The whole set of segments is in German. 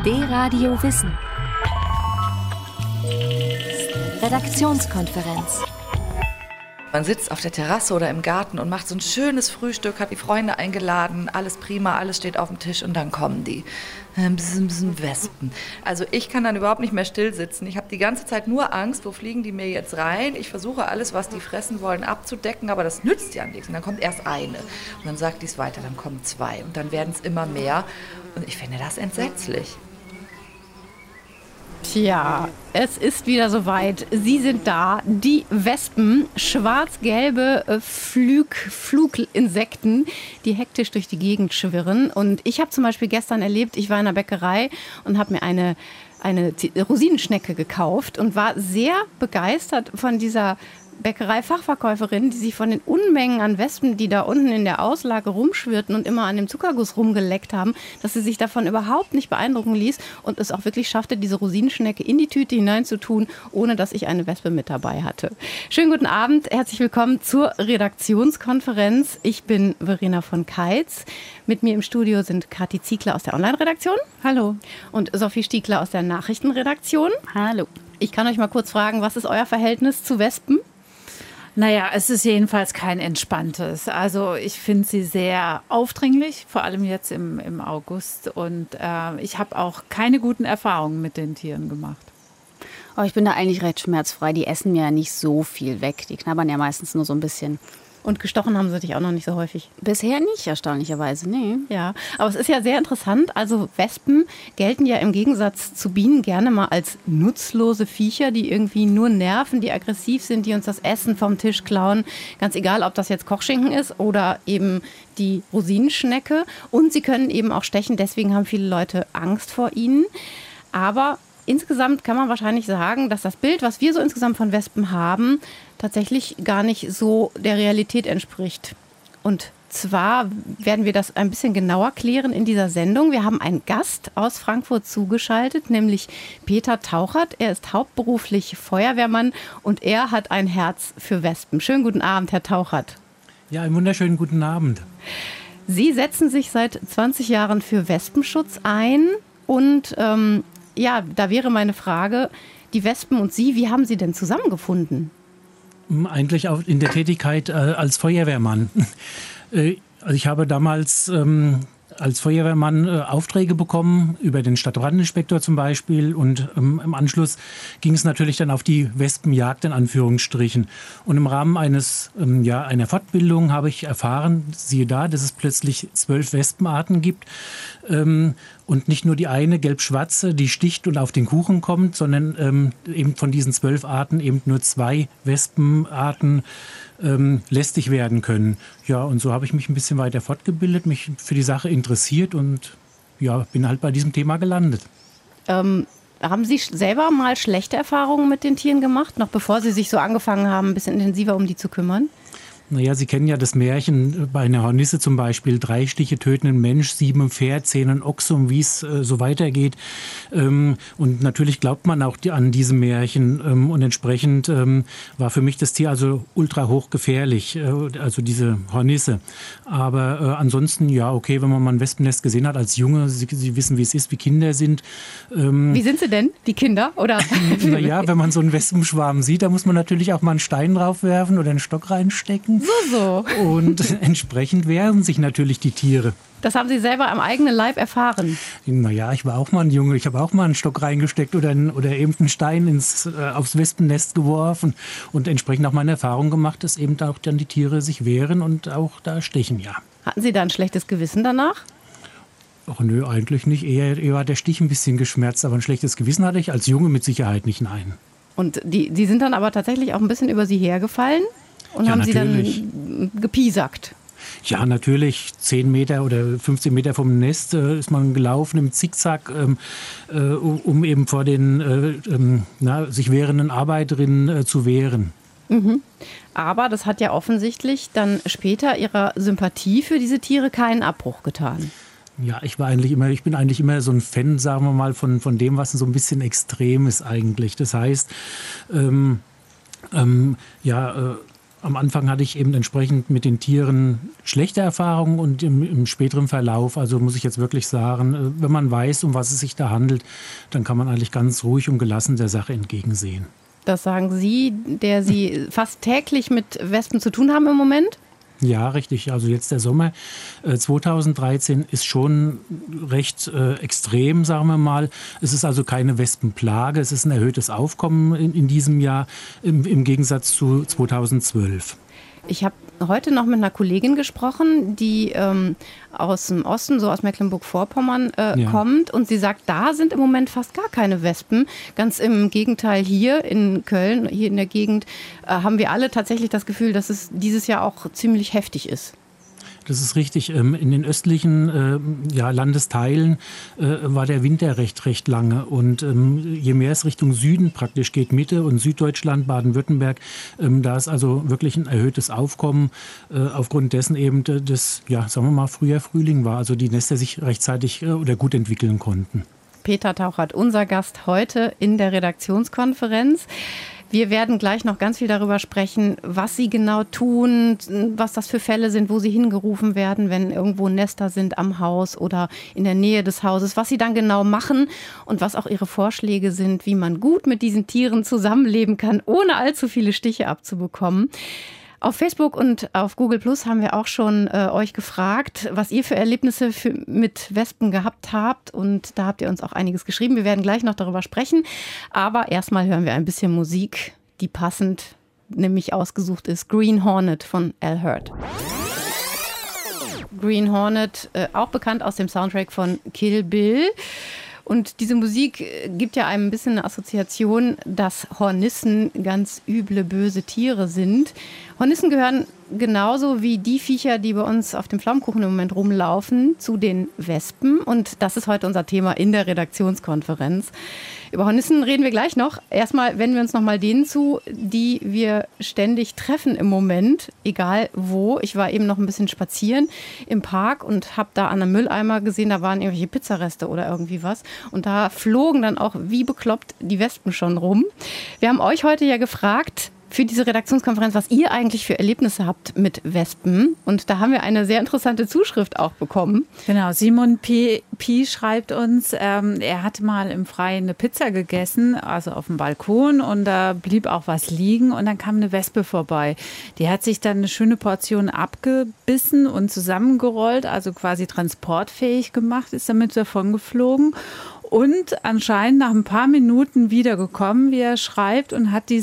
D-Radio Wissen. Redaktionskonferenz. Man sitzt auf der Terrasse oder im Garten und macht so ein schönes Frühstück, hat die Freunde eingeladen, alles prima, alles steht auf dem Tisch und dann kommen die. Ein bisschen Wespen. Also ich kann dann überhaupt nicht mehr still sitzen. Ich habe die ganze Zeit nur Angst, wo fliegen die mir jetzt rein? Ich versuche alles, was die fressen wollen, abzudecken, aber das nützt ja nichts. Und dann kommt erst eine und dann sagt die es weiter, dann kommen zwei und dann werden es immer mehr. Und ich finde das entsetzlich. Tja, es ist wieder soweit. Sie sind da, die Wespen, schwarz-gelbe Fluginsekten, die hektisch durch die Gegend schwirren. Und ich habe zum Beispiel gestern erlebt, ich war in der Bäckerei und habe mir eine Rosinenschnecke gekauft und war sehr begeistert von dieser Bäckerei-Fachverkäuferin, die sich von den Unmengen an Wespen, die da unten in der Auslage rumschwirrten und immer an dem Zuckerguss rumgeleckt haben, dass sie sich davon überhaupt nicht beeindrucken ließ und es auch wirklich schaffte, diese Rosinenschnecke in die Tüte hineinzutun, ohne dass ich eine Wespe mit dabei hatte. Schönen guten Abend, herzlich willkommen zur Redaktionskonferenz. Ich bin Verena von Keitz. Mit mir im Studio sind Kathi Ziegler aus der Online-Redaktion. Hallo. Und Sophie Stiegler aus der Nachrichtenredaktion. Hallo. Ich kann euch mal kurz fragen, was ist euer Verhältnis zu Wespen? Naja, es ist jedenfalls kein entspanntes. Also ich finde sie sehr aufdringlich, vor allem jetzt im August. Und ich habe auch keine guten Erfahrungen mit den Tieren gemacht. Aber ich bin da eigentlich recht schmerzfrei. Die essen mir ja nicht so viel weg. Die knabbern ja meistens nur so ein bisschen. Und gestochen haben sie dich auch noch nicht so häufig? Bisher nicht, erstaunlicherweise, nee. Ja, aber es ist ja sehr interessant. Also Wespen gelten ja im Gegensatz zu Bienen gerne mal als nutzlose Viecher, die irgendwie nur nerven, die aggressiv sind, die uns das Essen vom Tisch klauen. Ganz egal, ob das jetzt Kochschinken ist oder eben die Rosinenschnecke. Und sie können eben auch stechen, deswegen haben viele Leute Angst vor ihnen. Aber insgesamt kann man wahrscheinlich sagen, dass das Bild, was wir so insgesamt von Wespen haben, tatsächlich gar nicht so der Realität entspricht. Und zwar werden wir das ein bisschen genauer klären in dieser Sendung. Wir haben einen Gast aus Frankfurt zugeschaltet, nämlich Peter Tauchert. Er ist hauptberuflich Feuerwehrmann und er hat ein Herz für Wespen. Schönen guten Abend, Herr Tauchert. Ja, einen wunderschönen guten Abend. Sie setzen sich seit 20 Jahren für Wespenschutz ein und ja, da wäre meine Frage, die Wespen und Sie, wie haben Sie denn zusammengefunden? Eigentlich auch in der Tätigkeit als Feuerwehrmann. Also ich habe damals als Feuerwehrmann Aufträge bekommen, über den Stadtbrandinspektor zum Beispiel. Und im Anschluss ging es natürlich dann auf die Wespenjagd in Anführungsstrichen. Und im Rahmen einer Fortbildung habe ich erfahren, siehe da, dass es plötzlich 12 Wespenarten gibt. Und nicht nur die eine gelb-schwarze, die sticht und auf den Kuchen kommt, sondern eben von diesen 12 Arten eben nur 2 Wespenarten lästig werden können. Ja, und so habe ich mich ein bisschen weiter fortgebildet, mich für die Sache interessiert und ja, bin halt bei diesem Thema gelandet. Haben Sie selber mal schlechte Erfahrungen mit den Tieren gemacht, noch bevor Sie sich so angefangen haben, ein bisschen intensiver um die zu kümmern? Naja, Sie kennen ja das Märchen bei einer Hornisse zum Beispiel. 3 Stiche töten einen Mensch, 7 ein Pferd, 10 ein Ochse und wie es so weitergeht. Und natürlich glaubt man auch an diese Märchen. Und entsprechend war für mich das Tier also ultra hochgefährlich, also diese Hornisse. Aber ansonsten, ja, okay, wenn man mal ein Wespennest gesehen hat als Junge, Sie wissen, wie es ist, wie Kinder sind. Wie sind sie denn, die Kinder? Oder? Naja, wenn man so einen Wespenschwarm sieht, da muss man natürlich auch mal einen Stein draufwerfen oder einen Stock reinstecken. So. Und entsprechend wehren sich natürlich die Tiere. Das haben Sie selber am eigenen Leib erfahren? Naja, ich war auch mal ein Junge. Ich habe auch mal einen Stock reingesteckt oder eben einen Stein aufs Wespennest geworfen. Und entsprechend auch meine Erfahrung gemacht, dass eben auch dann die Tiere sich wehren und auch da stechen, ja. Hatten Sie da ein schlechtes Gewissen danach? Ach nö, eigentlich nicht. Eher hat der Stich ein bisschen geschmerzt. Aber ein schlechtes Gewissen hatte ich als Junge mit Sicherheit nicht, nein. Und die sind dann aber tatsächlich auch ein bisschen über Sie hergefallen? Und ja, haben natürlich. Sie dann gepiesackt? Ja, natürlich. 10 Meter oder 15 Meter vom Nest ist man gelaufen im Zickzack, um eben vor den sich wehrenden Arbeiterinnen zu wehren. Mhm. Aber das hat ja offensichtlich dann später Ihrer Sympathie für diese Tiere keinen Abbruch getan. Ja, ich bin eigentlich immer so ein Fan, sagen wir mal, von dem, was so ein bisschen extrem ist eigentlich. Das heißt, am Anfang hatte ich eben entsprechend mit den Tieren schlechte Erfahrungen und im späteren Verlauf, also muss ich jetzt wirklich sagen, wenn man weiß, um was es sich da handelt, dann kann man eigentlich ganz ruhig und gelassen der Sache entgegensehen. Das sagen Sie, der Sie fast täglich mit Wespen zu tun haben im Moment? Ja, richtig. Also jetzt der Sommer 2013 ist schon recht extrem, sagen wir mal. Es ist also keine Wespenplage. Es ist ein erhöhtes Aufkommen in diesem Jahr im Gegensatz zu 2012. Ich habe heute noch mit einer Kollegin gesprochen, die aus dem Osten, so aus Mecklenburg-Vorpommern kommt. Und sie sagt, da sind im Moment fast gar keine Wespen. Ganz im Gegenteil, hier in Köln, hier in der Gegend, haben wir alle tatsächlich das Gefühl, dass es dieses Jahr auch ziemlich heftig ist. Das ist richtig. In den östlichen Landesteilen war der Winter recht lange. Und je mehr es Richtung Süden praktisch geht, Mitte und Süddeutschland, Baden-Württemberg, da ist also wirklich ein erhöhtes Aufkommen aufgrund dessen eben das, sagen wir mal, Frühling war. Also die Nester sich rechtzeitig oder gut entwickeln konnten. Peter Tauchert, unser Gast heute in der Redaktionskonferenz. Wir werden gleich noch ganz viel darüber sprechen, was Sie genau tun, was das für Fälle sind, wo Sie hingerufen werden, wenn irgendwo Nester sind am Haus oder in der Nähe des Hauses, was Sie dann genau machen und was auch Ihre Vorschläge sind, wie man gut mit diesen Tieren zusammenleben kann, ohne allzu viele Stiche abzubekommen. Auf Facebook und auf Google Plus haben wir auch schon euch gefragt, was ihr für Erlebnisse mit Wespen gehabt habt. Und da habt ihr uns auch einiges geschrieben. Wir werden gleich noch darüber sprechen. Aber erstmal hören wir ein bisschen Musik, die passend nämlich ausgesucht ist. Green Hornet von Al Hurt. Green Hornet, auch bekannt aus dem Soundtrack von Kill Bill. Und diese Musik gibt ja einem ein bisschen eine Assoziation, dass Hornissen ganz üble, böse Tiere sind. Hornissen gehören genauso wie die Viecher, die bei uns auf dem Pflaumenkuchen im Moment rumlaufen, zu den Wespen. Und das ist heute unser Thema in der Redaktionskonferenz. Über Hornissen reden wir gleich noch. Erstmal wenden wir uns noch mal denen zu, die wir ständig treffen im Moment, egal wo. Ich war eben noch ein bisschen spazieren im Park und habe da an einem Mülleimer gesehen, da waren irgendwelche Pizzareste oder irgendwie was. Und da flogen dann auch wie bekloppt die Wespen schon rum. Wir haben euch heute ja gefragt, für diese Redaktionskonferenz, was ihr eigentlich für Erlebnisse habt mit Wespen. Und da haben wir eine sehr interessante Zuschrift auch bekommen. Genau, Simon P. schreibt uns, er hat mal im Freien eine Pizza gegessen, also auf dem Balkon, und da blieb auch was liegen und dann kam eine Wespe vorbei. Die hat sich dann eine schöne Portion abgebissen und zusammengerollt, also quasi transportfähig gemacht, ist damit davon geflogen. Und anscheinend nach ein paar Minuten wiedergekommen, wie er schreibt, und hat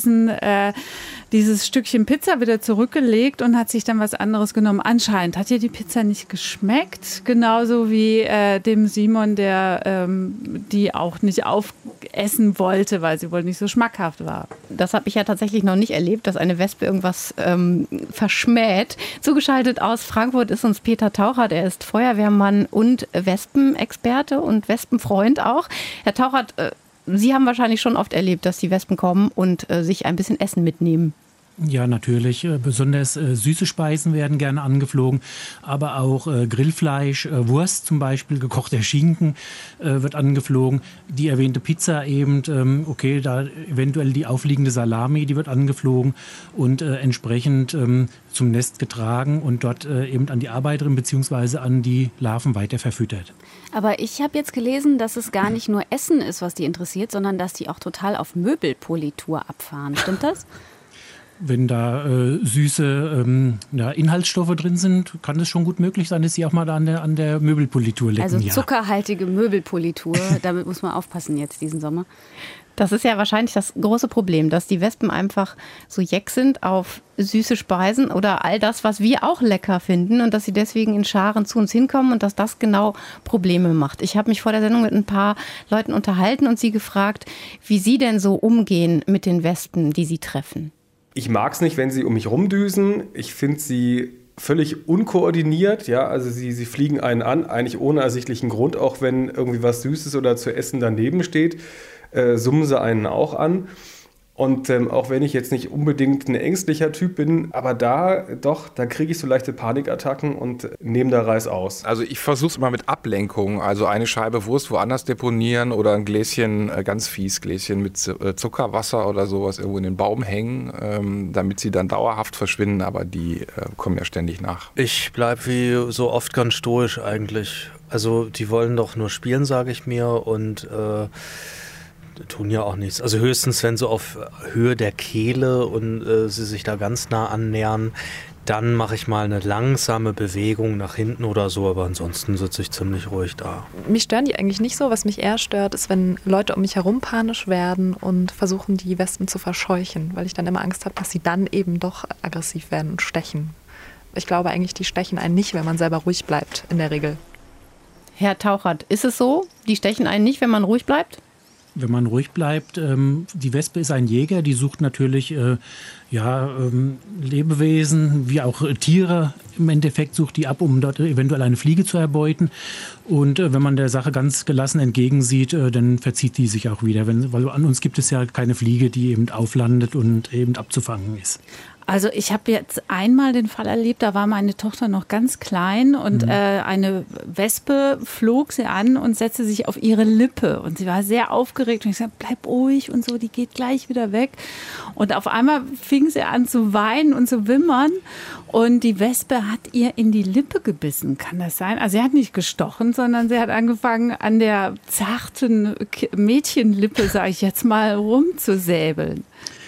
dieses Stückchen Pizza wieder zurückgelegt und hat sich dann was anderes genommen. Anscheinend hat ihr die Pizza nicht geschmeckt, genauso wie dem Simon, der die auch nicht aufessen wollte, weil sie wohl nicht so schmackhaft war. Das habe ich ja tatsächlich noch nicht erlebt, dass eine Wespe irgendwas verschmäht. Zugeschaltet aus Frankfurt ist uns Peter Tauchert. Er ist Feuerwehrmann und Wespenexperte und Wespenfreund auch. Herr Tauchert, Sie haben wahrscheinlich schon oft erlebt, dass die Wespen kommen und sich ein bisschen Essen mitnehmen. Ja, natürlich. Besonders süße Speisen werden gerne angeflogen, aber auch Grillfleisch, Wurst zum Beispiel, gekochter Schinken wird angeflogen. Die erwähnte Pizza eben, da eventuell die aufliegende Salami, die wird angeflogen und entsprechend zum Nest getragen und dort eben an die Arbeiterin bzw. an die Larven weiter verfüttert. Aber ich habe jetzt gelesen, dass es gar nicht nur Essen ist, was die interessiert, sondern dass die auch total auf Möbelpolitur abfahren. Stimmt das? Wenn da süße Inhaltsstoffe drin sind, kann es schon gut möglich sein, dass sie auch mal da an der Möbelpolitur lecken. Also zuckerhaltige Möbelpolitur, damit muss man aufpassen jetzt diesen Sommer. Das ist ja wahrscheinlich das große Problem, dass die Wespen einfach so jeck sind auf süße Speisen oder all das, was wir auch lecker finden, und dass sie deswegen in Scharen zu uns hinkommen und dass das genau Probleme macht. Ich habe mich vor der Sendung mit ein paar Leuten unterhalten und sie gefragt, wie sie denn so umgehen mit den Wespen, die sie treffen. Ich mag es nicht, wenn sie um mich rumdüsen. Ich finde sie völlig unkoordiniert. Ja, also sie fliegen einen an, eigentlich ohne ersichtlichen Grund. Auch wenn irgendwie was Süßes oder zu essen daneben steht, summen sie einen auch an. Und auch wenn ich jetzt nicht unbedingt ein ängstlicher Typ bin, aber da kriege ich so leichte Panikattacken und nehme da Reis aus. Also ich versuche es mal mit Ablenkung, also eine Scheibe Wurst woanders deponieren oder ein Gläschen, ganz fies Gläschen mit Zuckerwasser oder sowas irgendwo in den Baum hängen, damit sie dann dauerhaft verschwinden, aber die kommen ja ständig nach. Ich bleibe wie so oft ganz stoisch eigentlich. Also die wollen doch nur spielen, sage ich mir, und tun ja auch nichts. Also höchstens, wenn sie auf Höhe der Kehle und sie sich da ganz nah annähern, dann mache ich mal eine langsame Bewegung nach hinten oder so, aber ansonsten sitze ich ziemlich ruhig da. Mich stören die eigentlich nicht so. Was mich eher stört, ist, wenn Leute um mich herum panisch werden und versuchen, die Wespen zu verscheuchen, weil ich dann immer Angst habe, dass sie dann eben doch aggressiv werden und stechen. Ich glaube eigentlich, die stechen einen nicht, wenn man selber ruhig bleibt, in der Regel. Herr Tauchert, ist es so? Die stechen einen nicht, wenn man ruhig bleibt? Wenn man ruhig bleibt, die Wespe ist ein Jäger, die sucht natürlich Lebewesen, wie auch Tiere. Im Endeffekt sucht die ab, um dort eventuell eine Fliege zu erbeuten. Und wenn man der Sache ganz gelassen entgegensieht, dann verzieht die sich auch wieder. Weil an uns gibt es ja keine Fliege, die eben auflandet und eben abzufangen ist. Also ich habe jetzt einmal den Fall erlebt, da war meine Tochter noch ganz klein und eine Wespe flog sie an und setzte sich auf ihre Lippe und sie war sehr aufgeregt und ich sagte, bleib ruhig und so, die geht gleich wieder weg. Und auf einmal fing sie an zu weinen und zu wimmern und die Wespe hat ihr in die Lippe gebissen, kann das sein? Also sie hat nicht gestochen, sondern sie hat angefangen an der zarten Mädchenlippe, sage ich jetzt mal, rumzusäbeln.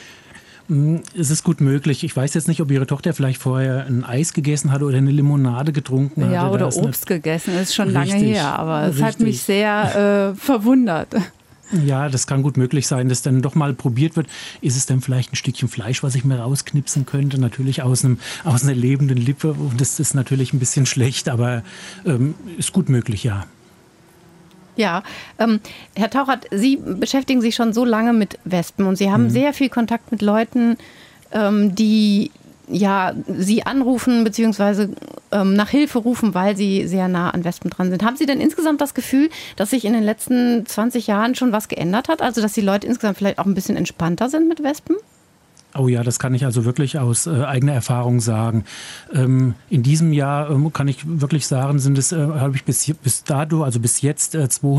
Es ist gut möglich. Ich weiß jetzt nicht, ob Ihre Tochter vielleicht vorher ein Eis gegessen hatte oder eine Limonade getrunken hat. Ja, oder Obst gegessen. Das ist schon lange her, aber es hat mich sehr verwundert. Ja, das kann gut möglich sein, dass dann doch mal probiert wird. Ist es denn vielleicht ein Stückchen Fleisch, was ich mir rausknipsen könnte? Natürlich aus einer lebenden Lippe. Und das ist natürlich ein bisschen schlecht, aber ist gut möglich, ja. Ja, Herr Tauchert, Sie beschäftigen sich schon so lange mit Wespen und Sie haben sehr viel Kontakt mit Leuten, die Sie anrufen bzw. nach Hilfe rufen, weil sie sehr nah an Wespen dran sind. Haben Sie denn insgesamt das Gefühl, dass sich in den letzten 20 Jahren schon was geändert hat? Also dass die Leute insgesamt vielleicht auch ein bisschen entspannter sind mit Wespen? Oh ja, das kann ich also wirklich aus eigener Erfahrung sagen. In diesem Jahr kann ich wirklich sagen, habe ich bis jetzt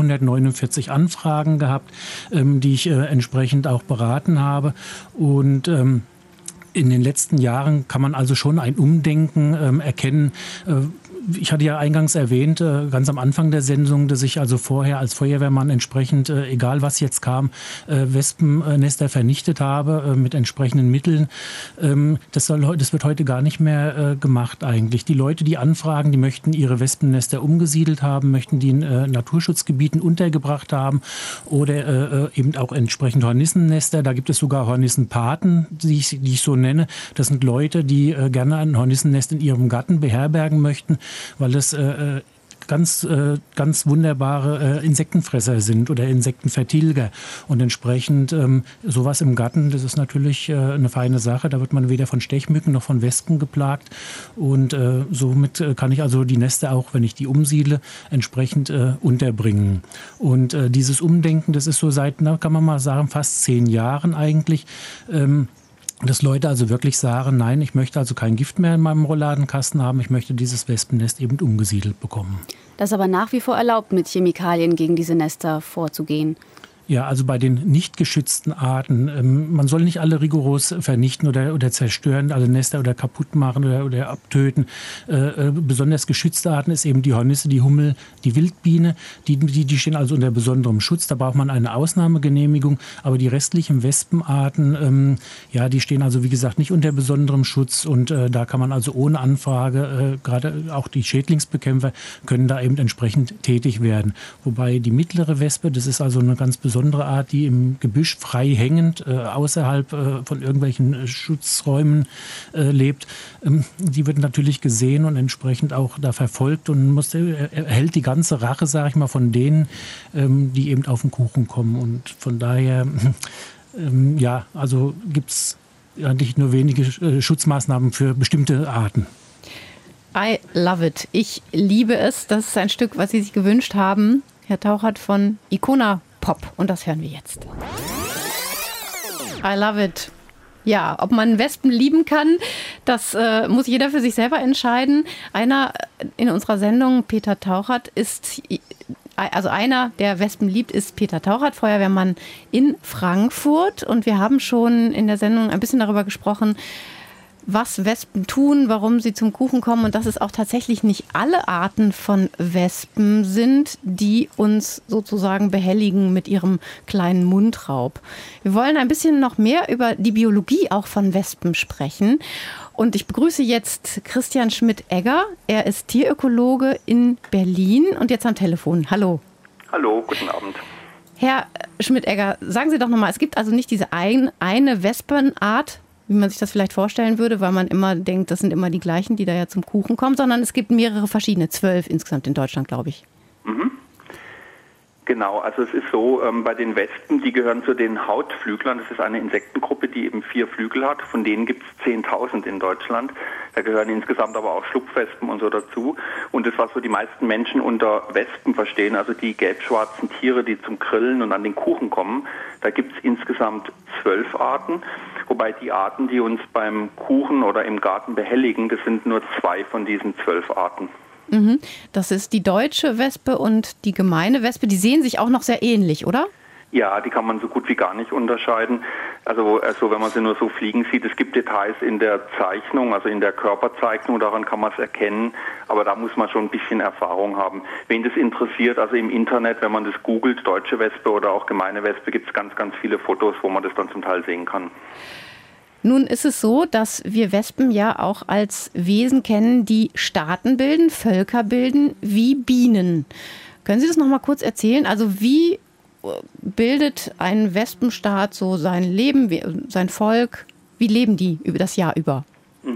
249 Anfragen gehabt, die ich entsprechend auch beraten habe. Und in den letzten Jahren kann man also schon ein Umdenken erkennen. Ich hatte ja eingangs erwähnt, ganz am Anfang der Sendung, dass ich also vorher als Feuerwehrmann entsprechend, egal was jetzt kam, Wespennester vernichtet habe mit entsprechenden Mitteln. Das wird heute gar nicht mehr gemacht eigentlich. Die Leute, die anfragen, die möchten ihre Wespennester umgesiedelt haben, möchten die in Naturschutzgebieten untergebracht haben oder eben auch entsprechend Hornissennester. Da gibt es sogar Hornissenpaten, die ich so nenne. Das sind Leute, die gerne ein Hornissennest in ihrem Garten beherbergen möchten, weil es ganz wunderbare Insektenfresser sind oder Insektenvertilger. Und entsprechend sowas im Garten, das ist natürlich eine feine Sache. Da wird man weder von Stechmücken noch von Wespen geplagt. Und somit kann ich also die Nester auch, wenn ich die umsiedle, entsprechend unterbringen. Und dieses Umdenken, das ist so seit, kann man mal sagen, fast 10 Jahren eigentlich. Dass Leute also wirklich sagen, nein, ich möchte also kein Gift mehr in meinem Rollladenkasten haben, ich möchte dieses Wespennest eben umgesiedelt bekommen. Das ist aber nach wie vor erlaubt, mit Chemikalien gegen diese Nester vorzugehen. Ja, also bei den nicht geschützten Arten, man soll nicht alle rigoros vernichten oder zerstören, alle Nester oder kaputt machen oder abtöten. Besonders geschützte Arten ist eben die Hornisse, die Hummel, die Wildbiene, die stehen also unter besonderem Schutz. Da braucht man eine Ausnahmegenehmigung, aber die restlichen Wespenarten, die stehen also wie gesagt nicht unter besonderem Schutz und da kann man also ohne Anfrage, gerade auch die Schädlingsbekämpfer können da eben entsprechend tätig werden. Wobei die mittlere Wespe, das ist also eine ganz besondere Art, die im Gebüsch frei hängend außerhalb von irgendwelchen Schutzräumen lebt. Die wird natürlich gesehen und entsprechend auch da verfolgt und erhält die ganze Rache, sage ich mal, von denen, die eben auf den Kuchen kommen. Und von daher, also gibt es eigentlich nur wenige Schutzmaßnahmen für bestimmte Arten. I love it. Ich liebe es. Das ist ein Stück, was Sie sich gewünscht haben. Herr Tauchert von Icona Pop. Und das hören wir jetzt. I love it. Ja, ob man Wespen lieben kann, das muss jeder für sich selber entscheiden. Einer in unserer Sendung, Peter Tauchert, einer, der Wespen liebt, ist Peter Tauchert, Feuerwehrmann in Frankfurt. Und wir haben schon in der Sendung ein bisschen darüber gesprochen, was Wespen tun, warum sie zum Kuchen kommen und dass es auch tatsächlich nicht alle Arten von Wespen sind, die uns sozusagen behelligen mit ihrem kleinen Mundraub. Wir wollen ein bisschen noch mehr über die Biologie auch von Wespen sprechen. Und ich begrüße jetzt Christian Schmidt-Egger. Er ist Tierökologe in Berlin und jetzt am Telefon. Hallo. Hallo, guten Abend. Herr Schmidt-Egger, sagen Sie doch nochmal, es gibt also nicht diese eine Wespenart, wie man sich das vielleicht vorstellen würde, weil man immer denkt, das sind immer die gleichen, die da ja zum Kuchen kommen, sondern es gibt mehrere verschiedene, 12 insgesamt in Deutschland, glaube ich. Mhm. Genau, also es ist so, bei den Wespen, die gehören zu den Hautflüglern. Das ist eine Insektengruppe, die eben 4 Flügel hat. Von denen gibt es 10.000 in Deutschland. Da gehören insgesamt aber auch Schlupfwespen und so dazu. Und das, was so die meisten Menschen unter Wespen verstehen, also die gelb-schwarzen Tiere, die zum Grillen und an den Kuchen kommen, da gibt es insgesamt 12 Arten. Wobei die Arten, die uns beim Kuchen oder im Garten behelligen, das sind nur 2 von diesen 12 Arten. Das ist die deutsche Wespe und die gemeine Wespe. Die sehen sich auch noch sehr ähnlich, oder? Ja, die kann man so gut wie gar nicht unterscheiden. Also wenn man sie nur so fliegen sieht, es gibt Details in der Zeichnung, also in der Körperzeichnung, daran kann man es erkennen, aber da muss man schon ein bisschen Erfahrung haben. Wen das interessiert, also im Internet, wenn man das googelt, deutsche Wespe oder auch gemeine Wespe, gibt es ganz, ganz viele Fotos, wo man das dann zum Teil sehen kann. Nun ist es so, dass wir Wespen ja auch als Wesen kennen, die Staaten bilden, Völker bilden, wie Bienen. Können Sie das noch mal kurz erzählen? Also wie bildet ein Wespenstaat so sein Leben, sein Volk? Wie leben die über das Jahr über?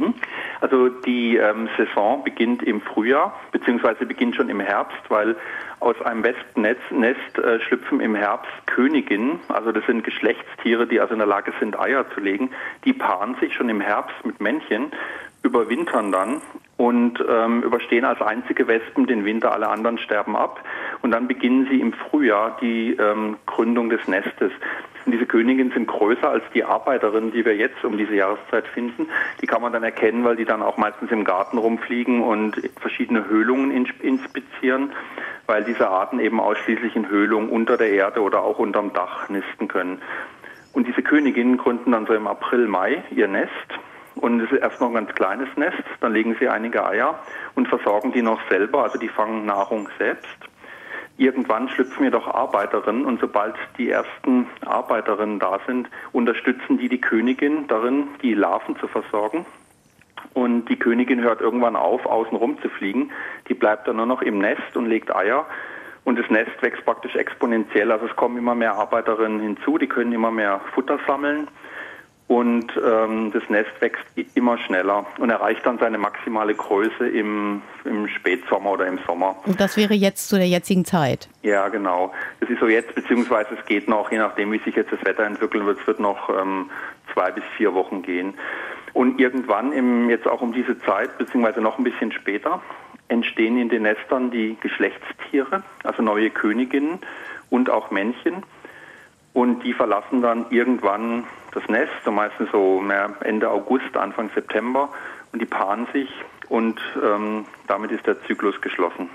Also die Saison beginnt im Frühjahr, beziehungsweise beginnt schon im Herbst, weil aus einem Wespennest schlüpfen im Herbst Königinnen, also das sind Geschlechtstiere, die also in der Lage sind, Eier zu legen. Die paaren sich schon im Herbst mit Männchen, überwintern dann und überstehen als einzige Wespen den Winter, alle anderen sterben ab. Und dann beginnen sie im Frühjahr die Gründung des Nestes. Und diese Königinnen sind größer als die Arbeiterinnen, die wir jetzt um diese Jahreszeit finden. Die kann man dann erkennen, weil die dann auch meistens im Garten rumfliegen und verschiedene Höhlungen inspizieren, weil diese Arten eben ausschließlich in Höhlungen unter der Erde oder auch unterm Dach nisten können. Und diese Königinnen gründen dann so im April, Mai ihr Nest. Und es ist erst noch ein ganz kleines Nest, dann legen sie einige Eier und versorgen die noch selber, also die fangen Nahrung selbst. Irgendwann schlüpfen jedoch Arbeiterinnen und sobald die ersten Arbeiterinnen da sind, unterstützen die Königin darin, die Larven zu versorgen. Und die Königin hört irgendwann auf, außen rum zu fliegen. Die bleibt dann nur noch im Nest und legt Eier. Und das Nest wächst praktisch exponentiell. Also es kommen immer mehr Arbeiterinnen hinzu, die können immer mehr Futter sammeln. Und das Nest wächst immer schneller und erreicht dann seine maximale Größe im Spätsommer oder im Sommer. Und das wäre jetzt zu der jetzigen Zeit? Ja, genau. Das ist so jetzt, beziehungsweise es geht noch, je nachdem, wie sich jetzt das Wetter entwickeln wird, es wird noch 2 bis 4 Wochen gehen. Und irgendwann, jetzt auch um diese Zeit, beziehungsweise noch ein bisschen später, entstehen in den Nestern die Geschlechtstiere, also neue Königinnen und auch Männchen. Und die verlassen dann irgendwann das Nest, so meistens so Ende August, Anfang September. Und die paaren sich und damit ist der Zyklus geschlossen.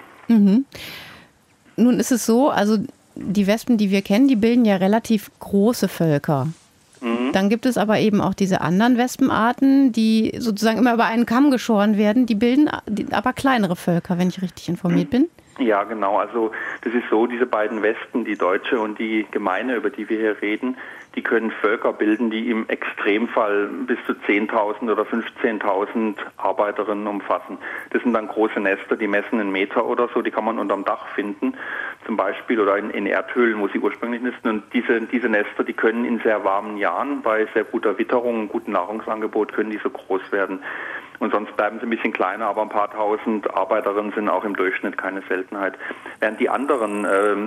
Nun ist es so, also die Wespen, die wir kennen, die bilden ja relativ große Völker. Dann gibt es aber eben auch diese anderen Wespenarten, die sozusagen immer über einen Kamm geschoren werden. Die bilden aber kleinere Völker, wenn ich richtig informiert bin. Ja, genau. Also das ist so, diese beiden Wespen, die deutsche und die gemeine, über die wir hier reden, die können Völker bilden, die im Extremfall bis zu 10.000 oder 15.000 Arbeiterinnen umfassen. Das sind dann große Nester, die messen 1 Meter oder so, die kann man unterm Dach finden, zum Beispiel, oder in Erdhöhlen, wo sie ursprünglich nisten. Und diese Nester, die können in sehr warmen Jahren, bei sehr guter Witterung und gutem Nahrungsangebot, können die so groß werden. Und sonst bleiben sie ein bisschen kleiner, aber ein paar tausend Arbeiterinnen sind auch im Durchschnitt keine Seltenheit. Während die anderen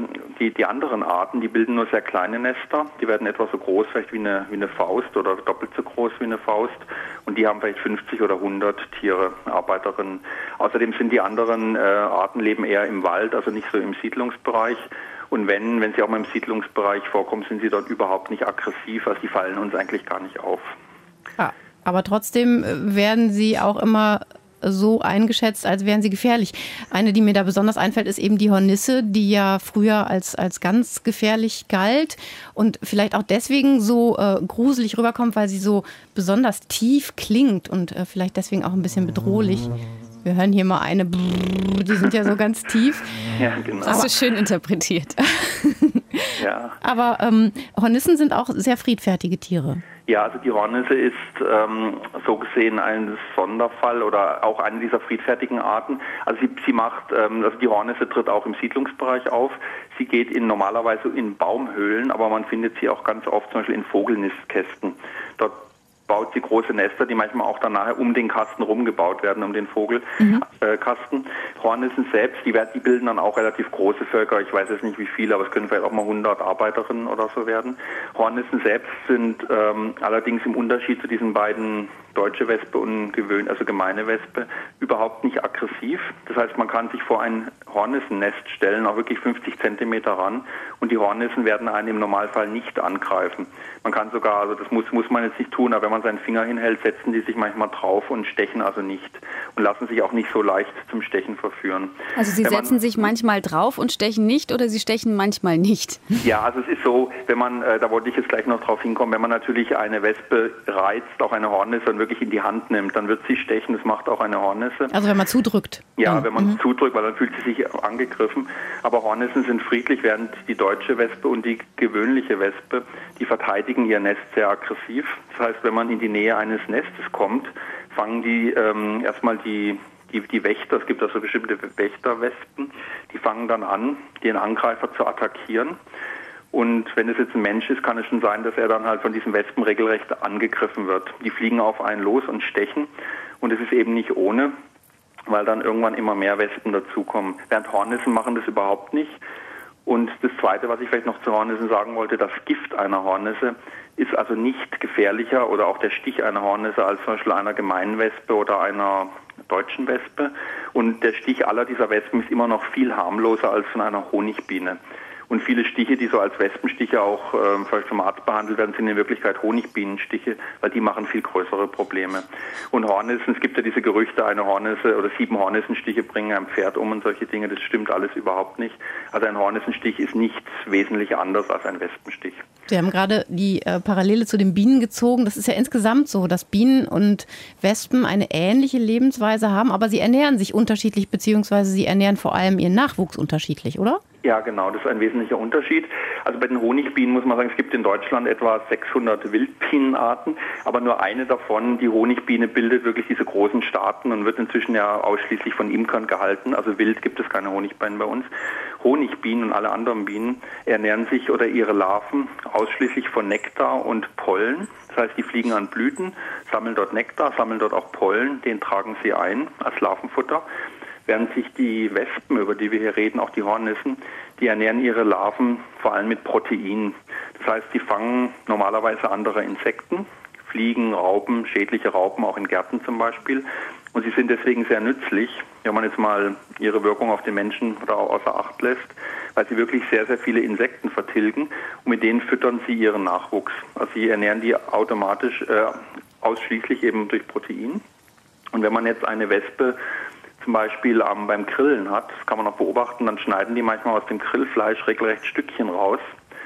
Arten, die bilden nur sehr kleine Nester. Die werden etwa so groß, vielleicht wie eine Faust oder doppelt so groß wie eine Faust. Und die haben vielleicht 50 oder 100 Tiere, Arbeiterinnen. Außerdem sind die anderen Arten leben eher im Wald, also nicht so im Siedlungsbereich. Und wenn sie auch mal im Siedlungsbereich vorkommen, sind sie dort überhaupt nicht aggressiv. Also die fallen uns eigentlich gar nicht auf. Ja, aber trotzdem werden sie auch immer so eingeschätzt, als wären sie gefährlich. Eine, die mir da besonders einfällt, ist eben die Hornisse, die ja früher als ganz gefährlich galt und vielleicht auch deswegen so gruselig rüberkommt, weil sie so besonders tief klingt und vielleicht deswegen auch ein bisschen bedrohlich. Wir hören hier mal eine, die sind ja so ganz tief. Ja, genau. Das ist schön interpretiert. Ja. Aber Hornissen sind auch sehr friedfertige Tiere. Ja, also die Hornisse ist so gesehen ein Sonderfall oder auch eine dieser friedfertigen Arten. Also sie macht, also die Hornisse tritt auch im Siedlungsbereich auf. Sie geht normalerweise in Baumhöhlen, aber man findet sie auch ganz oft zum Beispiel in Vogelnistkästen. Dort baut sie große Nester, die manchmal auch dann nachher um den Kasten rumgebaut werden, um den Vogelkasten. Hornissen selbst, die bilden dann auch relativ große Völker. Ich weiß jetzt nicht wie viele, aber es können vielleicht auch mal 100 Arbeiterinnen oder so werden. Hornissen selbst sind allerdings im Unterschied zu diesen beiden deutsche Wespe und gemeine Wespe überhaupt nicht aggressiv. Das heißt, man kann sich vor ein Hornissennest stellen, auch wirklich 50 Zentimeter ran, und die Hornissen werden einen im Normalfall nicht angreifen. Man kann sogar, also das muss man jetzt nicht tun, aber wenn man seinen Finger hinhält, setzen die sich manchmal drauf und stechen also nicht und lassen sich auch nicht so leicht zum Stechen verführen. Also sie setzen sich manchmal drauf und stechen nicht, oder sie stechen manchmal nicht? Ja, also es ist so, wenn man, da wollte ich jetzt gleich noch drauf hinkommen, wenn man natürlich eine Wespe reizt, auch eine Hornisse, und wirklich in die Hand nimmt, dann wird sie stechen, das macht auch eine Hornisse. Also wenn man zudrückt. Ja, wenn man zudrückt, weil dann fühlt sie sich angegriffen. Aber Hornissen sind friedlich, während die deutsche Wespe und die gewöhnliche Wespe, die verteidigen ihr Nest sehr aggressiv. Das heißt, wenn man in die Nähe eines Nestes kommt, fangen die erstmal die Wächter, es gibt also bestimmte Wächterwespen, die fangen dann an, den Angreifer zu attackieren. Und wenn es jetzt ein Mensch ist, kann es schon sein, dass er dann halt von diesen Wespen regelrecht angegriffen wird. Die fliegen auf einen los und stechen. Und es ist eben nicht ohne, weil dann irgendwann immer mehr Wespen dazukommen. Während Hornissen machen das überhaupt nicht. Und das Zweite, was ich vielleicht noch zu Hornissen sagen wollte, das Gift einer Hornisse ist also nicht gefährlicher oder auch der Stich einer Hornisse als zum Beispiel einer gemeinen Wespe oder einer deutschen Wespe. Und der Stich aller dieser Wespen ist immer noch viel harmloser als von einer Honigbiene. Und viele Stiche, die so als Wespenstiche auch vielleicht vom Arzt behandelt werden, sind in Wirklichkeit Honigbienenstiche, weil die machen viel größere Probleme. Und Hornissen, es gibt ja diese Gerüchte, eine Hornisse oder 7 Hornissenstiche bringen ein Pferd um und solche Dinge, das stimmt alles überhaupt nicht. Also ein Hornissenstich ist nichts wesentlich anders als ein Wespenstich. Sie haben gerade die Parallele zu den Bienen gezogen. Das ist ja insgesamt so, dass Bienen und Wespen eine ähnliche Lebensweise haben, aber sie ernähren sich unterschiedlich, beziehungsweise sie ernähren vor allem ihren Nachwuchs unterschiedlich, oder? Ja, genau, das ist ein wesentlicher Unterschied. Also bei den Honigbienen muss man sagen, es gibt in Deutschland etwa 600 Wildbienenarten, aber nur eine davon, die Honigbiene, bildet wirklich diese großen Staaten und wird inzwischen ja ausschließlich von Imkern gehalten. Also wild gibt es keine Honigbienen bei uns. Honigbienen und alle anderen Bienen ernähren sich oder ihre Larven ausschließlich von Nektar und Pollen. Das heißt, die fliegen an Blüten, sammeln dort Nektar, sammeln dort auch Pollen, den tragen sie ein als Larvenfutter. Während sich die Wespen, über die wir hier reden, auch die Hornissen, die ernähren ihre Larven vor allem mit Protein. Das heißt, sie fangen normalerweise andere Insekten, Fliegen, Raupen, schädliche Raupen, auch in Gärten zum Beispiel. Und sie sind deswegen sehr nützlich, wenn man jetzt mal ihre Wirkung auf den Menschen oder auch außer Acht lässt, weil sie wirklich sehr, sehr viele Insekten vertilgen und mit denen füttern sie ihren Nachwuchs. Also sie ernähren die automatisch ausschließlich eben durch Protein. Und wenn man jetzt eine Wespe zum Beispiel beim Grillen hat, das kann man auch beobachten, dann schneiden die manchmal aus dem Grillfleisch regelrecht Stückchen raus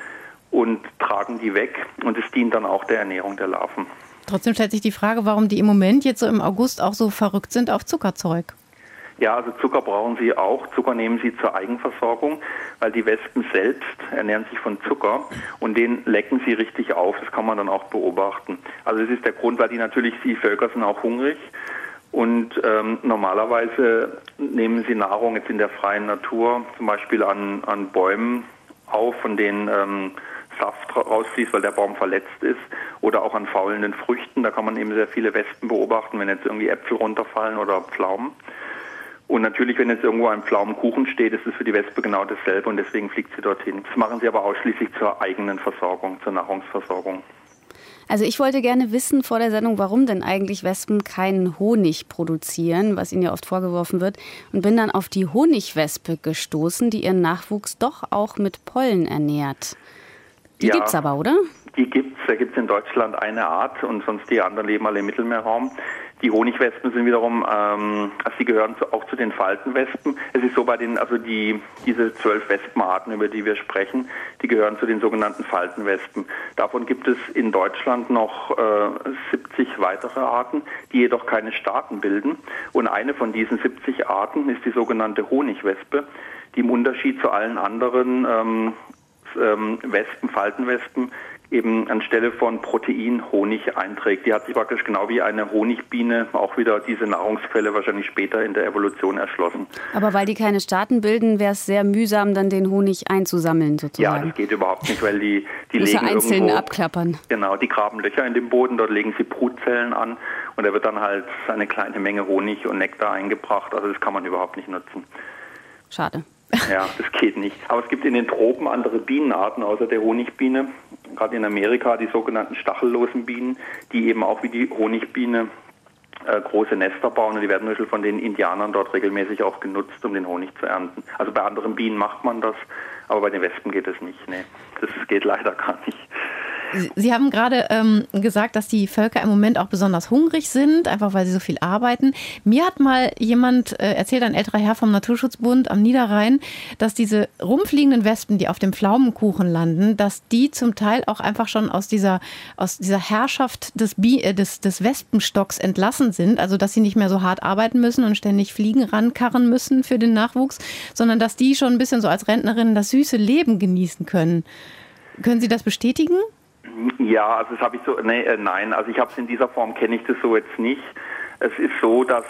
und tragen die weg, und es dient dann auch der Ernährung der Larven. Trotzdem stellt sich die Frage, warum die im Moment jetzt so im August auch so verrückt sind auf Zuckerzeug. Ja, also Zucker brauchen sie auch. Zucker nehmen sie zur Eigenversorgung, weil die Wespen selbst ernähren sich von Zucker und den lecken sie richtig auf. Das kann man dann auch beobachten. Also das ist der Grund, weil die Völker sind auch hungrig. Und normalerweise nehmen sie Nahrung jetzt in der freien Natur, zum Beispiel an Bäumen auf, von denen Saft rausfließt, weil der Baum verletzt ist, oder auch an faulenden Früchten. Da kann man eben sehr viele Wespen beobachten, wenn jetzt irgendwie Äpfel runterfallen oder Pflaumen. Und natürlich, wenn jetzt irgendwo ein Pflaumenkuchen steht, ist es für die Wespe genau dasselbe, und deswegen fliegt sie dorthin. Das machen sie aber ausschließlich zur eigenen Versorgung, zur Nahrungsversorgung. Also ich wollte gerne wissen vor der Sendung, warum denn eigentlich Wespen keinen Honig produzieren, was ihnen ja oft vorgeworfen wird. Und bin dann auf die Honigwespe gestoßen, die ihren Nachwuchs doch auch mit Pollen ernährt. Die gibt's aber, oder? Die gibt's. Da gibt's in Deutschland eine Art und sonst die anderen leben alle im Mittelmeerraum. Die Honigwespen sind wiederum, sie gehören auch zu den Faltenwespen. Es ist so diese 12 Wespenarten, über die wir sprechen, die gehören zu den sogenannten Faltenwespen. Davon gibt es in Deutschland noch 70 weitere Arten, die jedoch keine Staaten bilden. Und eine von diesen 70 Arten ist die sogenannte Honigwespe, die im Unterschied zu allen anderen Faltenwespen eben anstelle von Protein Honig einträgt. Die hat sich praktisch genau wie eine Honigbiene auch wieder diese Nahrungsquelle wahrscheinlich später in der Evolution erschlossen. Aber weil die keine Staaten bilden, wäre es sehr mühsam, dann den Honig einzusammeln sozusagen. Ja, das geht überhaupt nicht, weil die muss legen einzeln irgendwo abklappern. Genau, die graben Löcher in den Boden, dort legen sie Brutzellen an und da wird dann halt eine kleine Menge Honig und Nektar eingebracht. Also das kann man überhaupt nicht nutzen. Schade. Ja, das geht nicht. Aber es gibt in den Tropen andere Bienenarten außer der Honigbiene. Gerade in Amerika die sogenannten stachellosen Bienen, die eben auch wie die Honigbiene große Nester bauen. Und die werden zum Beispiel von den Indianern dort regelmäßig auch genutzt, um den Honig zu ernten. Also bei anderen Bienen macht man das, aber bei den Wespen geht es nicht. Nee, das geht leider gar nicht. Sie haben gerade gesagt, dass die Völker im Moment auch besonders hungrig sind, einfach weil sie so viel arbeiten. Mir hat mal jemand erzählt, ein älterer Herr vom Naturschutzbund am Niederrhein, dass diese rumfliegenden Wespen, die auf dem Pflaumenkuchen landen, dass die zum Teil auch einfach schon aus dieser Herrschaft des Wespenstocks entlassen sind. Also dass sie nicht mehr so hart arbeiten müssen und ständig Fliegen rankarren müssen für den Nachwuchs, sondern dass die schon ein bisschen so als Rentnerinnen das süße Leben genießen können. Können Sie das bestätigen? Ja, also das habe ich so, nein, also ich habe es in dieser Form, kenne ich das so jetzt nicht. Es ist so, dass,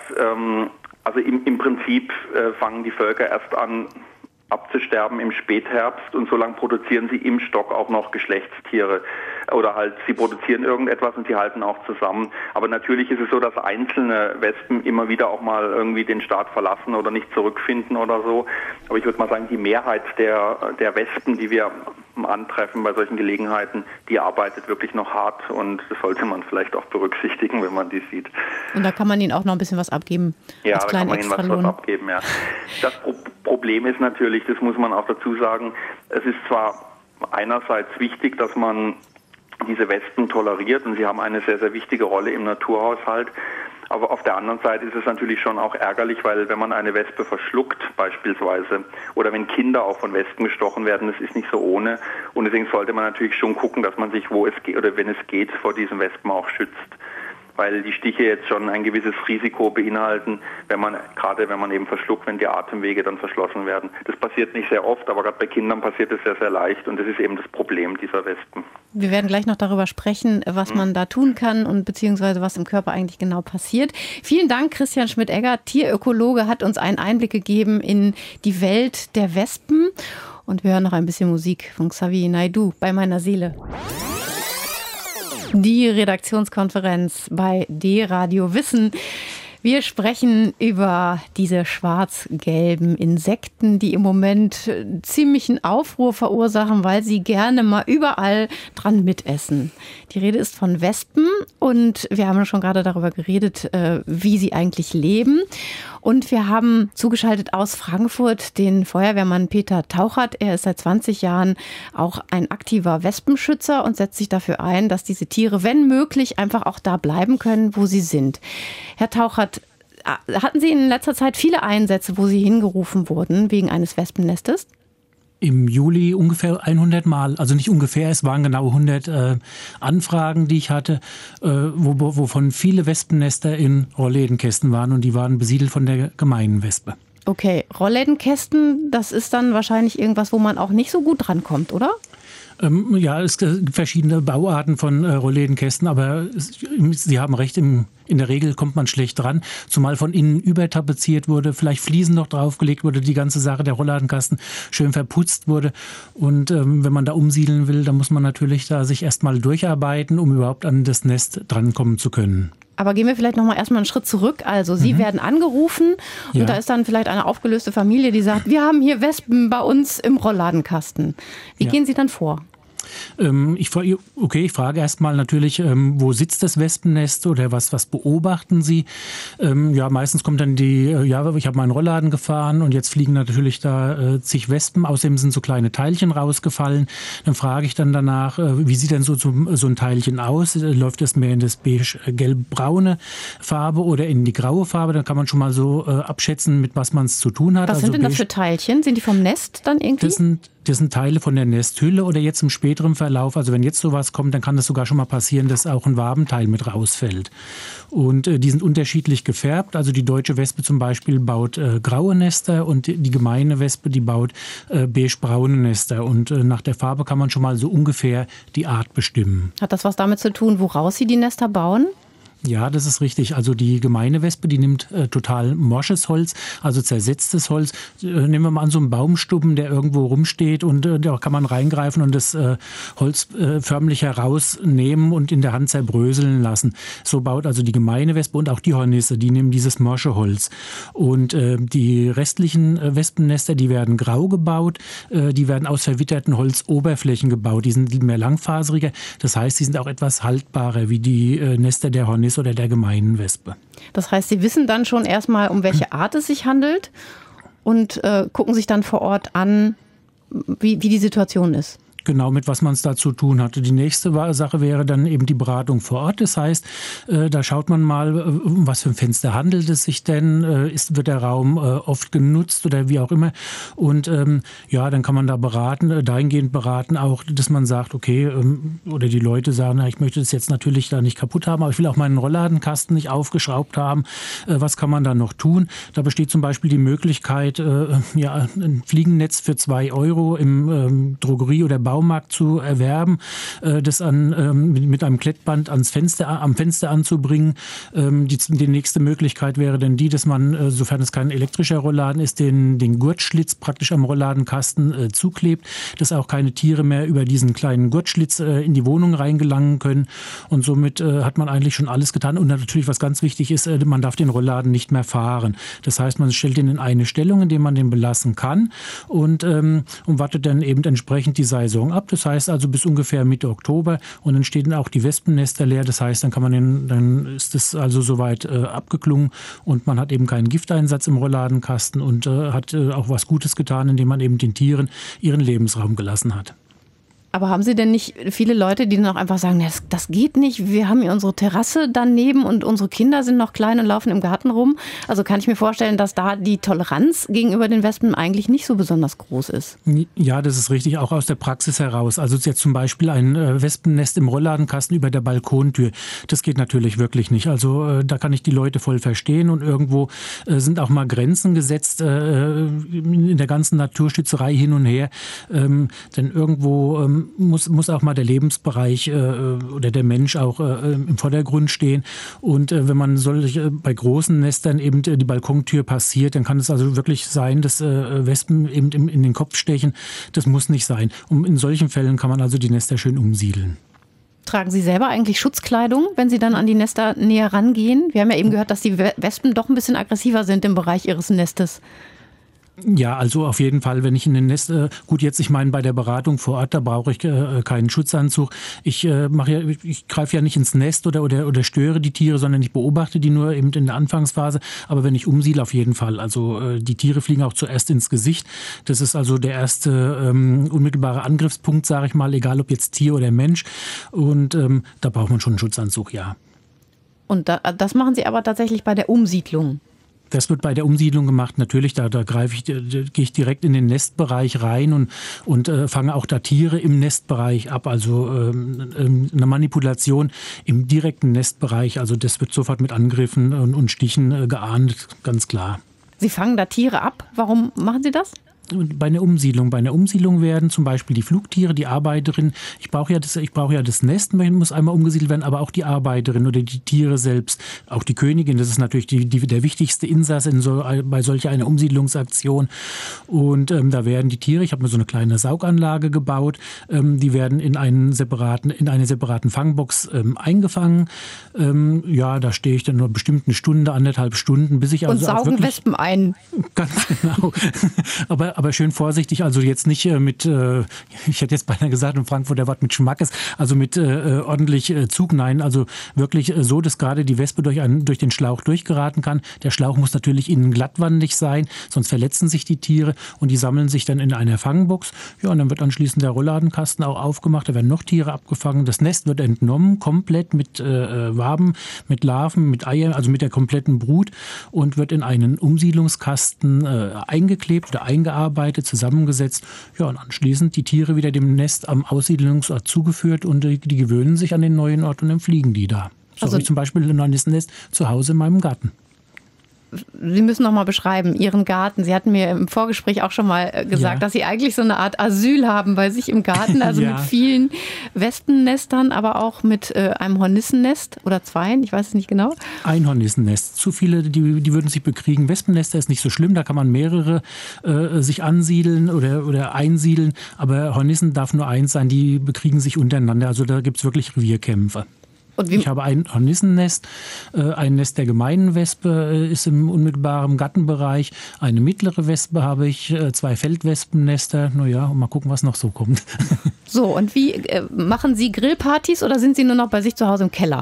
also im Prinzip fangen die Völker erst an abzusterben im Spätherbst und so lange produzieren sie im Stock auch noch Geschlechtstiere oder halt sie produzieren irgendetwas und sie halten auch zusammen. Aber natürlich ist es so, dass einzelne Wespen immer wieder auch mal irgendwie den Staat verlassen oder nicht zurückfinden oder so. Aber ich würde mal sagen, die Mehrheit der Wespen, die wir antreffen bei solchen Gelegenheiten, die arbeitet wirklich noch hart und das sollte man vielleicht auch berücksichtigen, wenn man die sieht. Und da kann man ihnen auch noch ein bisschen was abgeben. Ja, da kann man ihnen was abgeben, ja. Das Problem ist natürlich, das muss man auch dazu sagen, es ist zwar einerseits wichtig, dass man diese Wespen toleriert und sie haben eine sehr, sehr wichtige Rolle im Naturhaushalt. Aber auf der anderen Seite ist es natürlich schon auch ärgerlich, weil wenn man eine Wespe verschluckt beispielsweise oder wenn Kinder auch von Wespen gestochen werden, das ist nicht so ohne. Und deswegen sollte man natürlich schon gucken, dass man sich, wo es geht oder wenn es geht, vor diesen Wespen auch schützt. Weil die Stiche jetzt schon ein gewisses Risiko beinhalten, wenn man eben verschluckt, wenn die Atemwege dann verschlossen werden. Das passiert nicht sehr oft, aber gerade bei Kindern passiert es sehr, sehr leicht und das ist eben das Problem dieser Wespen. Wir werden gleich noch darüber sprechen, was man da tun kann und beziehungsweise was im Körper eigentlich genau passiert. Vielen Dank, Christian Schmidt-Egger, Tierökologe, hat uns einen Einblick gegeben in die Welt der Wespen. Und wir hören noch ein bisschen Musik von Xavier Naidoo bei meiner Seele. Die Redaktionskonferenz bei D-Radio Wissen. Wir sprechen über diese schwarz-gelben Insekten, die im Moment ziemlichen Aufruhr verursachen, weil sie gerne mal überall dran mitessen. Die Rede ist von Wespen und wir haben schon gerade darüber geredet, wie sie eigentlich leben. Und wir haben zugeschaltet aus Frankfurt den Feuerwehrmann Peter Tauchert. Er ist seit 20 Jahren auch ein aktiver Wespenschützer und setzt sich dafür ein, dass diese Tiere, wenn möglich, einfach auch da bleiben können, wo sie sind. Herr Tauchert, hatten Sie in letzter Zeit viele Einsätze, wo Sie hingerufen wurden wegen eines Wespennestes? Im Juli ungefähr 100 Mal, also nicht ungefähr, es waren genau 100 Anfragen, die ich hatte, wovon viele Wespennester in Rolllädenkästen waren und die waren besiedelt von der gemeinen Wespe. Okay, Rolllädenkästen, das ist dann wahrscheinlich irgendwas, wo man auch nicht so gut drankommt, oder? Ja, es gibt verschiedene Bauarten von Rolllädenkästen, aber Sie haben recht, in der Regel kommt man schlecht dran, zumal von innen übertapeziert wurde, vielleicht Fliesen noch draufgelegt wurde, die ganze Sache, der Rollladenkasten schön verputzt wurde. Und wenn man da umsiedeln will, dann muss man natürlich da sich erstmal durcharbeiten, um überhaupt an das Nest drankommen zu können. Aber gehen wir vielleicht noch mal erstmal einen Schritt zurück. Also Sie werden angerufen und da ist dann vielleicht eine aufgelöste Familie, die sagt, wir haben hier Wespen bei uns im Rollladenkasten. Wie gehen Sie dann vor? Ich frage erstmal natürlich, wo sitzt das Wespennest oder was beobachten Sie? Meistens kommt dann ich habe meinen Rollladen gefahren und jetzt fliegen natürlich da zig Wespen, außerdem sind so kleine Teilchen rausgefallen. Dann frage ich dann danach, wie sieht denn so ein Teilchen aus? Läuft das mehr in das beige-gelb-braune Farbe oder in die graue Farbe? Dann kann man schon mal so abschätzen, mit was man es zu tun hat. Was sind denn das für Teilchen? Sind die vom Nest dann irgendwie? Das sind Teile von der Nesthülle oder jetzt im späteren Verlauf, also wenn jetzt sowas kommt, dann kann es sogar schon mal passieren, dass auch ein Wabenteil mit rausfällt. Und die sind unterschiedlich gefärbt. Also die deutsche Wespe zum Beispiel baut graue Nester und die gemeine Wespe, die baut beige-braune Nester. Und nach der Farbe kann man schon mal so ungefähr die Art bestimmen. Hat das was damit zu tun, woraus sie die Nester bauen? Ja, das ist richtig. Also die gemeine Wespe, die nimmt total morsches Holz, also zersetztes Holz. Nehmen wir mal an so einen Baumstubben, der irgendwo rumsteht und da kann man reingreifen und das Holz förmlich herausnehmen und in der Hand zerbröseln lassen. So baut also die gemeine Wespe und auch die Hornisse, die nehmen dieses morsche Holz. Und die restlichen Wespennester, die werden grau gebaut, die werden aus verwitterten Holzoberflächen gebaut. Die sind mehr langfaseriger, das heißt, sie sind auch etwas haltbarer wie die Nester der Hornisse oder der gemeinen Wespe. Das heißt, Sie wissen dann schon erstmal, um welche Art es sich handelt und gucken sich dann vor Ort an, wie die Situation ist. Genau, mit was man es da zu tun hatte. Die nächste Sache wäre dann eben die Beratung vor Ort. Das heißt, da schaut man mal, um was für ein Fenster handelt es sich denn? Wird der Raum oft genutzt oder wie auch immer? Und dann kann man da dahingehend beraten auch, dass man sagt, okay, oder die Leute sagen, ich möchte das jetzt natürlich da nicht kaputt haben, aber ich will auch meinen Rollladenkasten nicht aufgeschraubt haben. Was kann man da noch tun? Da besteht zum Beispiel die Möglichkeit, ein Fliegennetz für 2 € im Drogerie- oder Baumarkt zu erwerben, das mit einem Klettband am Fenster anzubringen. Die nächste Möglichkeit wäre dann die, dass man, sofern es kein elektrischer Rollladen ist, den Gurtschlitz praktisch am Rollladenkasten zuklebt, dass auch keine Tiere mehr über diesen kleinen Gurtschlitz in die Wohnung reingelangen können. Und somit hat man eigentlich schon alles getan. Und natürlich, was ganz wichtig ist, man darf den Rollladen nicht mehr fahren. Das heißt, man stellt ihn in eine Stellung, in der man den belassen kann und wartet dann eben entsprechend die Saison ab. Das heißt also bis ungefähr Mitte Oktober und dann stehen auch die Wespennester leer. Das heißt, dann ist es also soweit abgeklungen und man hat eben keinen Gifteinsatz im Rollladenkasten und hat auch was Gutes getan, indem man eben den Tieren ihren Lebensraum gelassen hat. Aber haben Sie denn nicht viele Leute, die dann auch einfach sagen, das geht nicht, wir haben hier unsere Terrasse daneben und unsere Kinder sind noch klein und laufen im Garten rum? Also kann ich mir vorstellen, dass da die Toleranz gegenüber den Wespen eigentlich nicht so besonders groß ist. Ja, das ist richtig, auch aus der Praxis heraus. Also jetzt zum Beispiel ein Wespennest im Rollladenkasten über der Balkontür, das geht natürlich wirklich nicht. Also da kann ich die Leute voll verstehen und irgendwo sind auch mal Grenzen gesetzt in der ganzen Naturschützerei hin und her. Denn irgendwo muss auch mal der Lebensbereich oder der Mensch auch im Vordergrund stehen. Und wenn man bei großen Nestern eben die Balkontür passiert, dann kann es also wirklich sein, dass Wespen eben in den Kopf stechen. Das muss nicht sein. Und in solchen Fällen kann man also die Nester schön umsiedeln. Tragen Sie selber eigentlich Schutzkleidung, wenn Sie dann an die Nester näher rangehen? Wir haben ja eben gehört, dass die Wespen doch ein bisschen aggressiver sind im Bereich ihres Nestes. Ja, also auf jeden Fall, wenn ich in den Nest, ich meine bei der Beratung vor Ort, da brauche ich keinen Schutzanzug. Ich greife ja nicht ins Nest oder störe die Tiere, sondern ich beobachte die nur eben in der Anfangsphase. Aber wenn ich umsiedle, auf jeden Fall. Also die Tiere fliegen auch zuerst ins Gesicht. Das ist also der erste unmittelbare Angriffspunkt, sage ich mal, egal ob jetzt Tier oder Mensch. Und da braucht man schon einen Schutzanzug, ja. Und das machen Sie aber tatsächlich bei der Umsiedlung? Das wird bei der Umsiedlung gemacht. Natürlich, da gehe ich direkt in den Nestbereich rein und fange auch da Tiere im Nestbereich ab. Also eine Manipulation im direkten Nestbereich. Also das wird sofort mit Angriffen und Stichen geahndet, ganz klar. Sie fangen da Tiere ab. Warum machen Sie das? Bei einer Umsiedlung werden zum Beispiel die Flugtiere, die Arbeiterin, ich brauche ja das Nest, muss einmal umgesiedelt werden, aber auch die Arbeiterin oder die Tiere selbst, auch die Königin, das ist natürlich der wichtigste Insasse bei solch einer Umsiedlungsaktion. Und da werden die Tiere, ich habe mir so eine kleine Sauganlage gebaut, die werden in einer separaten Fangbox eingefangen. Da stehe ich dann nur bestimmt eine Stunde, 1,5 Stunden, bis ich also und saugen Wespen ein. Ganz genau. Aber aber schön vorsichtig, also jetzt nicht mit, ich hätte jetzt beinahe gesagt im Frankfurter Wort mit Schmackes, also mit ordentlich Zug, nein, also wirklich so, dass gerade die Wespe durch den Schlauch durchgeraten kann. Der Schlauch muss natürlich innen glattwandig sein, sonst verletzen sich die Tiere und die sammeln sich dann in einer Fangbox. Ja, und dann wird anschließend der Rollladenkasten auch aufgemacht, da werden noch Tiere abgefangen. Das Nest wird entnommen, komplett mit Waben, mit Larven, mit Eiern, also mit der kompletten Brut und wird in einen Umsiedlungskasten eingeklebt oder eingearbeitet, zusammengesetzt. Ja, und anschließend die Tiere wieder dem Nest am Aussiedlungsort zugeführt und die gewöhnen sich an den neuen Ort und dann fliegen die da. So also, habe ich zum Beispiel ein neues Nest zu Hause in meinem Garten. Sie müssen noch mal beschreiben, Ihren Garten. Sie hatten mir im Vorgespräch auch schon mal gesagt, dass Sie eigentlich so eine Art Asyl haben bei sich im Garten, also mit vielen Wespennestern, aber auch mit einem Hornissennest oder zweien, ich weiß es nicht genau. Ein Hornissennest. Zu viele, die würden sich bekriegen. Wespennester ist nicht so schlimm, da kann man mehrere sich ansiedeln oder einsiedeln, aber Hornissen darf nur eins sein, die bekriegen sich untereinander, also da gibt es wirklich Revierkämpfe. Ich habe ein Hornissennest, ein Nest der gemeinen Wespe ist im unmittelbaren Gattenbereich, eine mittlere Wespe habe ich, 2 Feldwespennester, naja, und mal gucken, was noch so kommt. So, und wie machen Sie Grillpartys oder sind Sie nur noch bei sich zu Hause im Keller?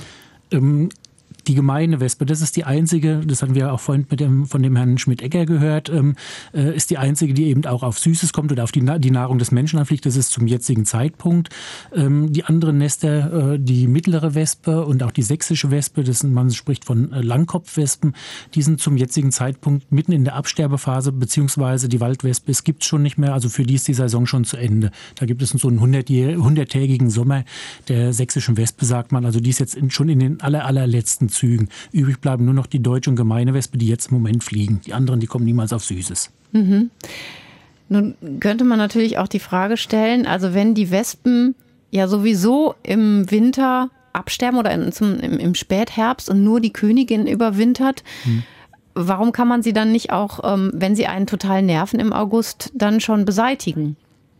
Die gemeine Wespe, das ist die einzige, das hatten wir auch vorhin von dem Herrn Schmidt-Egger gehört, ist die einzige, die eben auch auf Süßes kommt oder auf die Nahrung des Menschen anfliegt. Das ist zum jetzigen Zeitpunkt. Die anderen Nester, die mittlere Wespe und auch die sächsische Wespe, man spricht von Langkopfwespen, die sind zum jetzigen Zeitpunkt mitten in der Absterbephase, beziehungsweise die Waldwespe, es gibt es schon nicht mehr, also für die ist die Saison schon zu Ende. Da gibt es so einen 100-tägigen Sommer der sächsischen Wespe, sagt man, also die ist jetzt schon in den allerletzten Zügen. Übrig bleiben nur noch die deutsche und gemeine Wespe, die jetzt im Moment fliegen. Die anderen, die kommen niemals auf Süßes. Mhm. Nun könnte man natürlich auch die Frage stellen, also wenn die Wespen ja sowieso im Winter absterben oder im Spätherbst und nur die Königin überwintert, warum kann man sie dann nicht auch, wenn sie einen total nerven im August, dann schon beseitigen?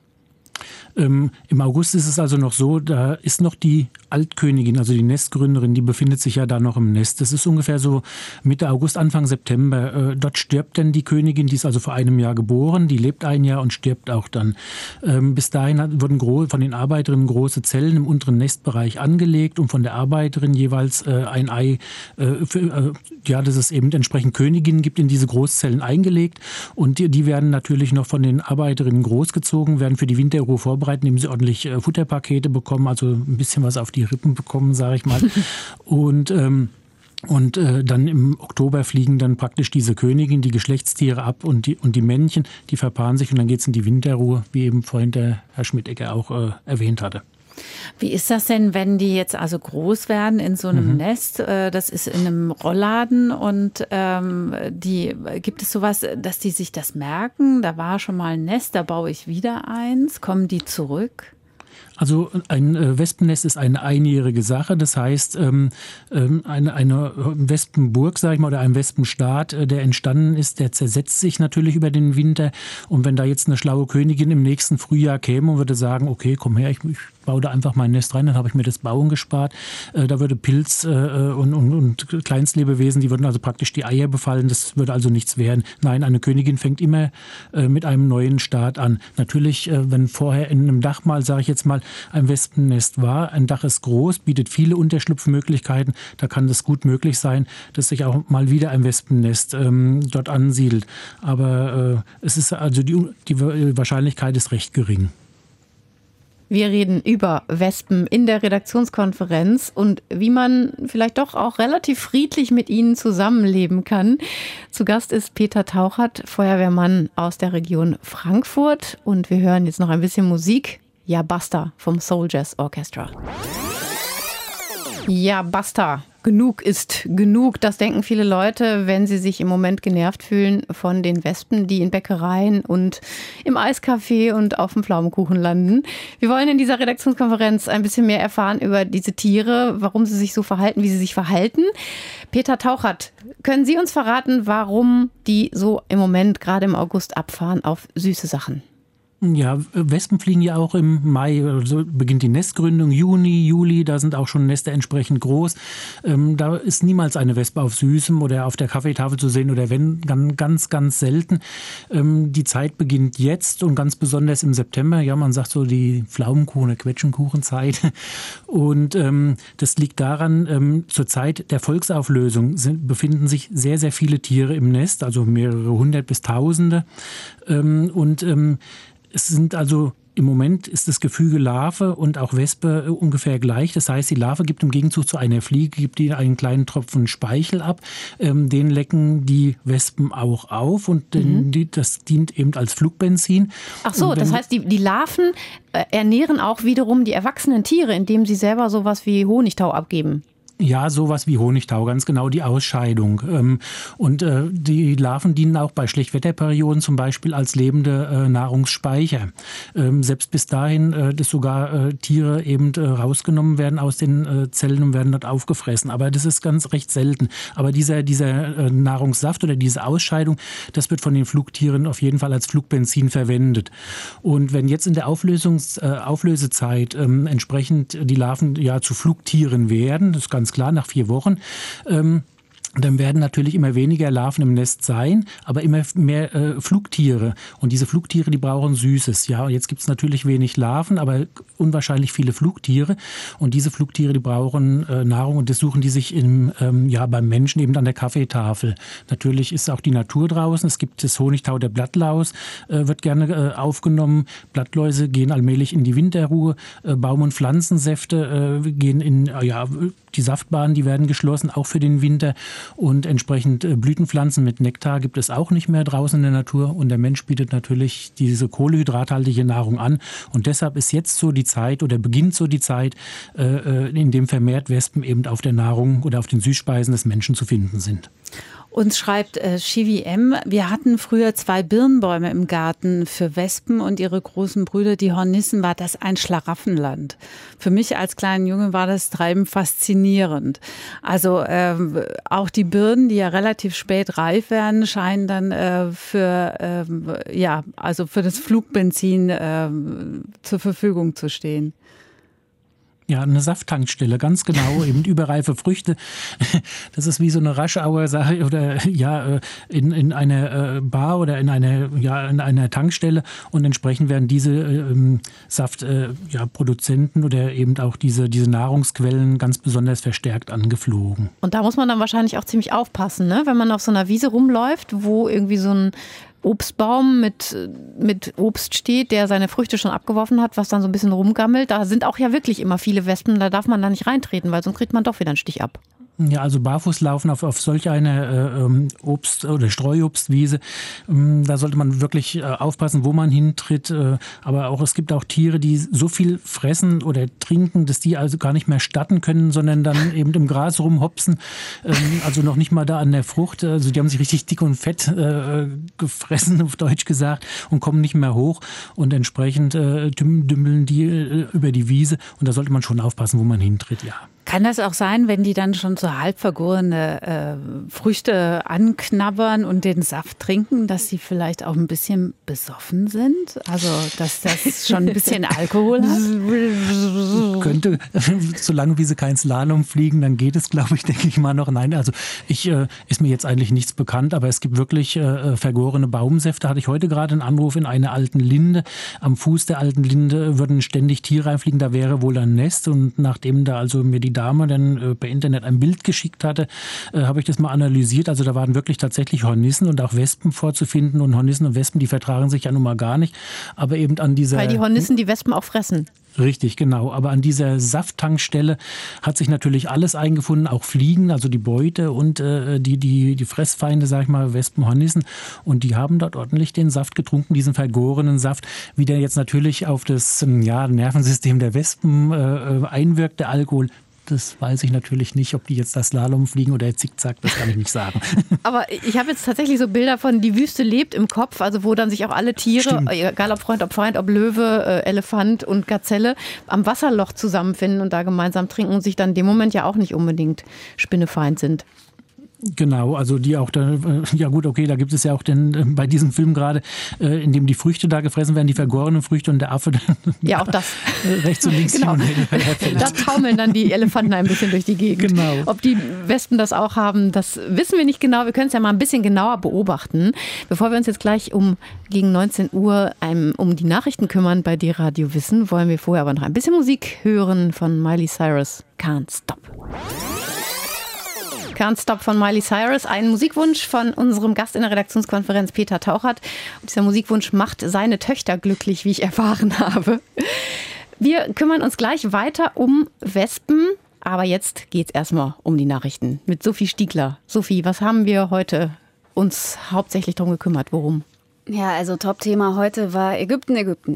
Im August ist es also noch so, da ist noch die Altkönigin, also die Nestgründerin, die befindet sich ja da noch im Nest. Das ist ungefähr so Mitte August, Anfang September. Dort stirbt dann die Königin, die ist also vor einem Jahr geboren, die lebt ein Jahr und stirbt auch dann. Bis dahin wurden von den Arbeiterinnen große Zellen im unteren Nestbereich angelegt und von der Arbeiterin jeweils ein Ei, dass es eben entsprechend Königinnen gibt, in diese Großzellen eingelegt. Und die werden natürlich noch von den Arbeiterinnen großgezogen, werden für die Winterruhe vorbereitet, indem sie ordentlich Futterpakete bekommen, also ein bisschen was auf die Rippen bekommen, sage ich mal. Und dann im Oktober fliegen dann praktisch diese Königin, die Geschlechtstiere ab und die Männchen, die verpaaren sich und dann geht es in die Winterruhe, wie eben vorhin der Herr Schmidt-Egger auch erwähnt hatte. Wie ist das denn, wenn die jetzt also groß werden in so einem Nest? Das ist in einem Rollladen und gibt es sowas, dass die sich das merken? Da war schon mal ein Nest, da baue ich wieder eins. Kommen die zurück? Also ein Wespennest ist eine einjährige Sache. Das heißt, eine Wespenburg, sag ich mal, oder ein Wespenstaat, der entstanden ist, der zersetzt sich natürlich über den Winter. Und wenn da jetzt eine schlaue Königin im nächsten Frühjahr käme und würde sagen, okay, komm her, ich baue da einfach mein Nest rein, dann habe ich mir das Bauen gespart. Da würde Pilz und Kleinstlebewesen, die würden also praktisch die Eier befallen. Das würde also nichts werden. Nein, eine Königin fängt immer mit einem neuen Staat an. Natürlich, wenn vorher in einem Dach mal, sage ich jetzt mal, ein Wespennest war, ein Dach ist groß, bietet viele Unterschlupfmöglichkeiten, da kann es gut möglich sein, dass sich auch mal wieder ein Wespennest dort ansiedelt. Aber es ist also die Wahrscheinlichkeit ist recht gering. Wir reden über Wespen in der Redaktionskonferenz und wie man vielleicht doch auch relativ friedlich mit ihnen zusammenleben kann. Zu Gast ist Peter Tauchert, Feuerwehrmann aus der Region Frankfurt. Und wir hören jetzt noch ein bisschen Musik. Ja, basta vom Soul Jazz Orchestra. Ja, basta. Genug ist genug. Das denken viele Leute, wenn sie sich im Moment genervt fühlen von den Wespen, die in Bäckereien und im Eiscafé und auf dem Pflaumenkuchen landen. Wir wollen in dieser Redaktionskonferenz ein bisschen mehr erfahren über diese Tiere, warum sie sich so verhalten, wie sie sich verhalten. Peter Tauchert, können Sie uns verraten, warum die so im Moment gerade im August abfahren auf süße Sachen? Ja, Wespen fliegen ja auch im Mai, also beginnt die Nestgründung, Juni, Juli, da sind auch schon Nester entsprechend groß. Da ist niemals eine Wespe auf Süßem oder auf der Kaffeetafel zu sehen oder wenn, ganz, ganz selten. Die Zeit beginnt jetzt und ganz besonders im September. Ja, man sagt so die Pflaumenkuchen- oder Quetschenkuchenzeit. Und das liegt daran, zur Zeit der Volksauflösung befinden sich sehr, sehr viele Tiere im Nest, also mehrere hundert bis Tausende. Es sind also im Moment ist das Gefüge Larve und auch Wespe ungefähr gleich. Das heißt, die Larve gibt im Gegenzug zu einer Fliege gibt die einen kleinen Tropfen Speichel ab. Den lecken die Wespen auch auf und das dient eben als Flugbenzin. Ach so, das heißt, die Larven ernähren auch wiederum die erwachsenen Tiere, indem sie selber sowas wie Honigtau abgeben. Ja, sowas wie Honigtau, ganz genau die Ausscheidung. Und die Larven dienen auch bei Schlechtwetterperioden zum Beispiel als lebende Nahrungsspeicher. Selbst bis dahin, dass sogar Tiere eben rausgenommen werden aus den Zellen und werden dort aufgefressen. Aber das ist ganz recht selten. Aber dieser Nahrungssaft oder diese Ausscheidung, das wird von den Flugtieren auf jeden Fall als Flugbenzin verwendet. Und wenn jetzt in der Auflösezeit entsprechend die Larven ja zu Flugtieren werden, das ist ganz klar, nach 4 Wochen, dann werden natürlich immer weniger Larven im Nest sein, aber immer mehr Flugtiere. Und diese Flugtiere, die brauchen Süßes. Ja, und jetzt gibt es natürlich wenig Larven, aber unwahrscheinlich viele Flugtiere. Und diese Flugtiere, die brauchen Nahrung und das suchen die sich beim Menschen eben an der Kaffeetafel. Natürlich ist auch die Natur draußen. Es gibt das Honigtau der Blattlaus, wird gerne aufgenommen. Blattläuse gehen allmählich in die Winterruhe. Baum- und Pflanzensäfte gehen in die Saftbahnen, die werden geschlossen, auch für den Winter. Und entsprechend Blütenpflanzen mit Nektar gibt es auch nicht mehr draußen in der Natur. Und der mensch bietet natürlich diese kohlehydrathaltige Nahrung an. Und deshalb ist jetzt so die Zeit oder beginnt so die Zeit, in dem vermehrt Wespen eben auf der Nahrung oder auf den Süßspeisen des Menschen zu finden sind. Uns schreibt Shivi M., wir hatten früher 2 Birnbäume im Garten. Für Wespen und ihre großen Brüder, die Hornissen, war das ein Schlaraffenland. Für mich als kleinen Junge war das Treiben faszinierend. Also auch die Birnen, die ja relativ spät reif werden, scheinen dann für das Flugbenzin zur Verfügung zu stehen. Ja, eine Safttankstelle, ganz genau, eben überreife Früchte. Das ist wie so eine Raschauer-Sache oder in einer Bar oder in einer Tankstelle und entsprechend werden diese Saftproduzenten oder eben auch diese Nahrungsquellen ganz besonders verstärkt angeflogen. Und da muss man dann wahrscheinlich auch ziemlich aufpassen, ne? Wenn man auf so einer Wiese rumläuft, wo irgendwie so ein Obstbaum mit Obst steht, der seine Früchte schon abgeworfen hat, was dann so ein bisschen rumgammelt. Da sind auch ja wirklich immer viele Wespen, da darf man da nicht reintreten, weil sonst kriegt man doch wieder einen Stich ab. Ja, also Barfußlaufen auf solch eine Obst- oder Streuobstwiese, da sollte man wirklich aufpassen, wo man hintritt. Aber auch es gibt auch Tiere, die so viel fressen oder trinken, dass die also gar nicht mehr statten können, sondern dann eben im Gras rumhopsen. Also noch nicht mal da an der Frucht. Also die haben sich richtig dick und fett gefressen, auf Deutsch gesagt, und kommen nicht mehr hoch. Und entsprechend dümmeln die über die Wiese. Und da sollte man schon aufpassen, wo man hintritt, ja. Kann das auch sein, wenn die dann schon so halb vergorene Früchte anknabbern und den Saft trinken, dass sie vielleicht auch ein bisschen besoffen sind? Also, dass das schon ein bisschen Alkohol hat? Könnte, solange wie sie kein Slalom fliegen, dann geht es, glaube ich, denke ich mal noch. Nein, also ist mir jetzt eigentlich nichts bekannt, aber es gibt wirklich vergorene Baumsäfte. Hatte ich heute gerade einen Anruf in einer alten Linde. Am Fuß der alten Linde würden ständig Tiere reinfliegen, da wäre wohl ein Nest. Und nachdem da also mir die Dame dann per Internet ein Bild geschickt hatte, habe ich das mal analysiert. Also da waren wirklich tatsächlich Hornissen und auch Wespen vorzufinden. Und Hornissen und Wespen, die vertragen sich ja nun mal gar nicht. Aber eben an dieser... Weil die Hornissen die Wespen auch fressen. Richtig, genau. Aber an dieser Safttankstelle hat sich natürlich alles eingefunden, auch Fliegen, also die Beute und die Fressfeinde, sag ich mal, Wespen, Hornissen. Und die haben dort ordentlich den Saft getrunken, diesen vergorenen Saft. Wie der jetzt natürlich auf das Nervensystem der Wespen einwirkt, der Alkohol, das weiß ich natürlich nicht, ob die jetzt das Slalom fliegen oder Zickzack, das kann ich nicht sagen. Aber ich habe jetzt tatsächlich so Bilder von Die Wüste lebt im Kopf, also wo dann sich auch alle Tiere, Stimmt. Egal ob Freund, ob Löwe, Elefant und Gazelle, am Wasserloch zusammenfinden und da gemeinsam trinken und sich dann in dem Moment ja auch nicht unbedingt spinnefeind sind. Genau, also die auch da, ja gut, okay, da gibt es ja auch den, bei diesem Film gerade, in dem die Früchte da gefressen werden, die vergorenen Früchte und der Affe ja, auch das. rechts und links genau. Da taumeln dann die Elefanten ein bisschen durch die Gegend. Genau. Ob die Wespen das auch haben, das wissen wir nicht genau. Wir können es ja mal ein bisschen genauer beobachten. Bevor wir uns jetzt gleich gegen 19 Uhr um die Nachrichten kümmern bei dir Radio Wissen, wollen wir vorher aber noch ein bisschen Musik hören von Miley Cyrus, Can't Stop. Can't Stop von Miley Cyrus, ein Musikwunsch von unserem Gast in der Redaktionskonferenz Peter Tauchert. Und dieser Musikwunsch macht seine Töchter glücklich, wie ich erfahren habe. Wir kümmern uns gleich weiter um Wespen, aber jetzt geht es erstmal um die Nachrichten mit Sophie Stiegler. Sophie, was haben wir heute uns hauptsächlich darum gekümmert? Worum? Ja, also Top-Thema heute war Ägypten.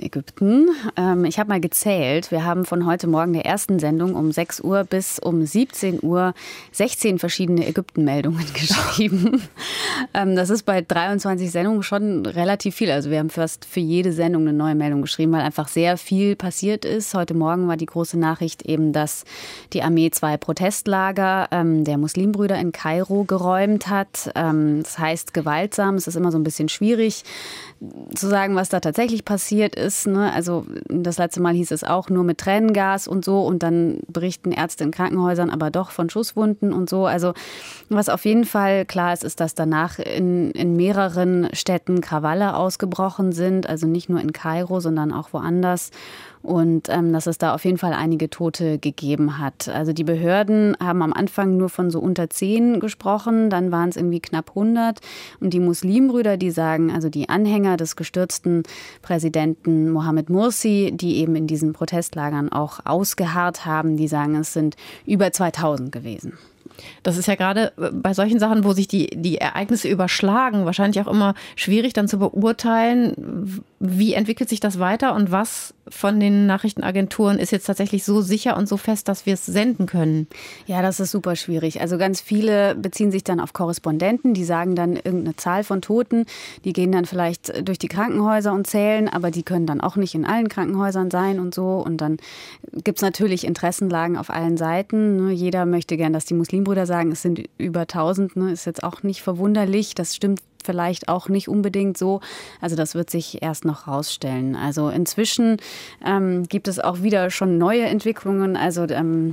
Ich habe mal gezählt. Wir haben von heute Morgen der ersten Sendung um 6 Uhr bis um 17 Uhr 16 verschiedene Ägypten-Meldungen geschrieben. Das ist bei 23 Sendungen schon relativ viel. Also wir haben fast für jede Sendung eine neue Meldung geschrieben, weil einfach sehr viel passiert ist. Heute Morgen war die große Nachricht eben, dass die Armee 2 Protestlager der Muslimbrüder in Kairo geräumt hat. Das heißt gewaltsam. Es ist immer so ein bisschen schwierig zu sagen, was da tatsächlich passiert ist. Ne? Also das letzte Mal hieß es auch nur mit Tränengas und so und dann berichten Ärzte in Krankenhäusern aber doch von Schusswunden und so. Also was auf jeden Fall klar ist, ist, dass danach in mehreren Städten Krawalle ausgebrochen sind. Also nicht nur in Kairo, sondern auch woanders. Und dass es da auf jeden Fall einige Tote gegeben hat. Also die Behörden haben am Anfang nur von so unter 10 gesprochen, dann waren es irgendwie knapp 100. Und die Muslimbrüder, die sagen, also die Anhänger des gestürzten Präsidenten Mohamed Morsi, die eben in diesen Protestlagern auch ausgeharrt haben, die sagen, es sind über 2000 gewesen. Das ist ja gerade bei solchen Sachen, wo sich die Ereignisse überschlagen, wahrscheinlich auch immer schwierig dann zu beurteilen, wie entwickelt sich das weiter und was von den Nachrichtenagenturen ist jetzt tatsächlich so sicher und so fest, dass wir es senden können. Ja, das ist super schwierig. Also ganz viele beziehen sich dann auf Korrespondenten, die sagen dann irgendeine Zahl von Toten, die gehen dann vielleicht durch die Krankenhäuser und zählen, aber die können dann auch nicht in allen Krankenhäusern sein und so. Und dann gibt es natürlich Interessenlagen auf allen Seiten. Jeder möchte gern, dass die Muslimbrüder sagen, es sind über 1000, ist jetzt auch nicht verwunderlich. Das stimmt vielleicht auch nicht unbedingt so. Also das wird sich erst noch rausstellen. Also inzwischen gibt es auch wieder schon neue Entwicklungen. Also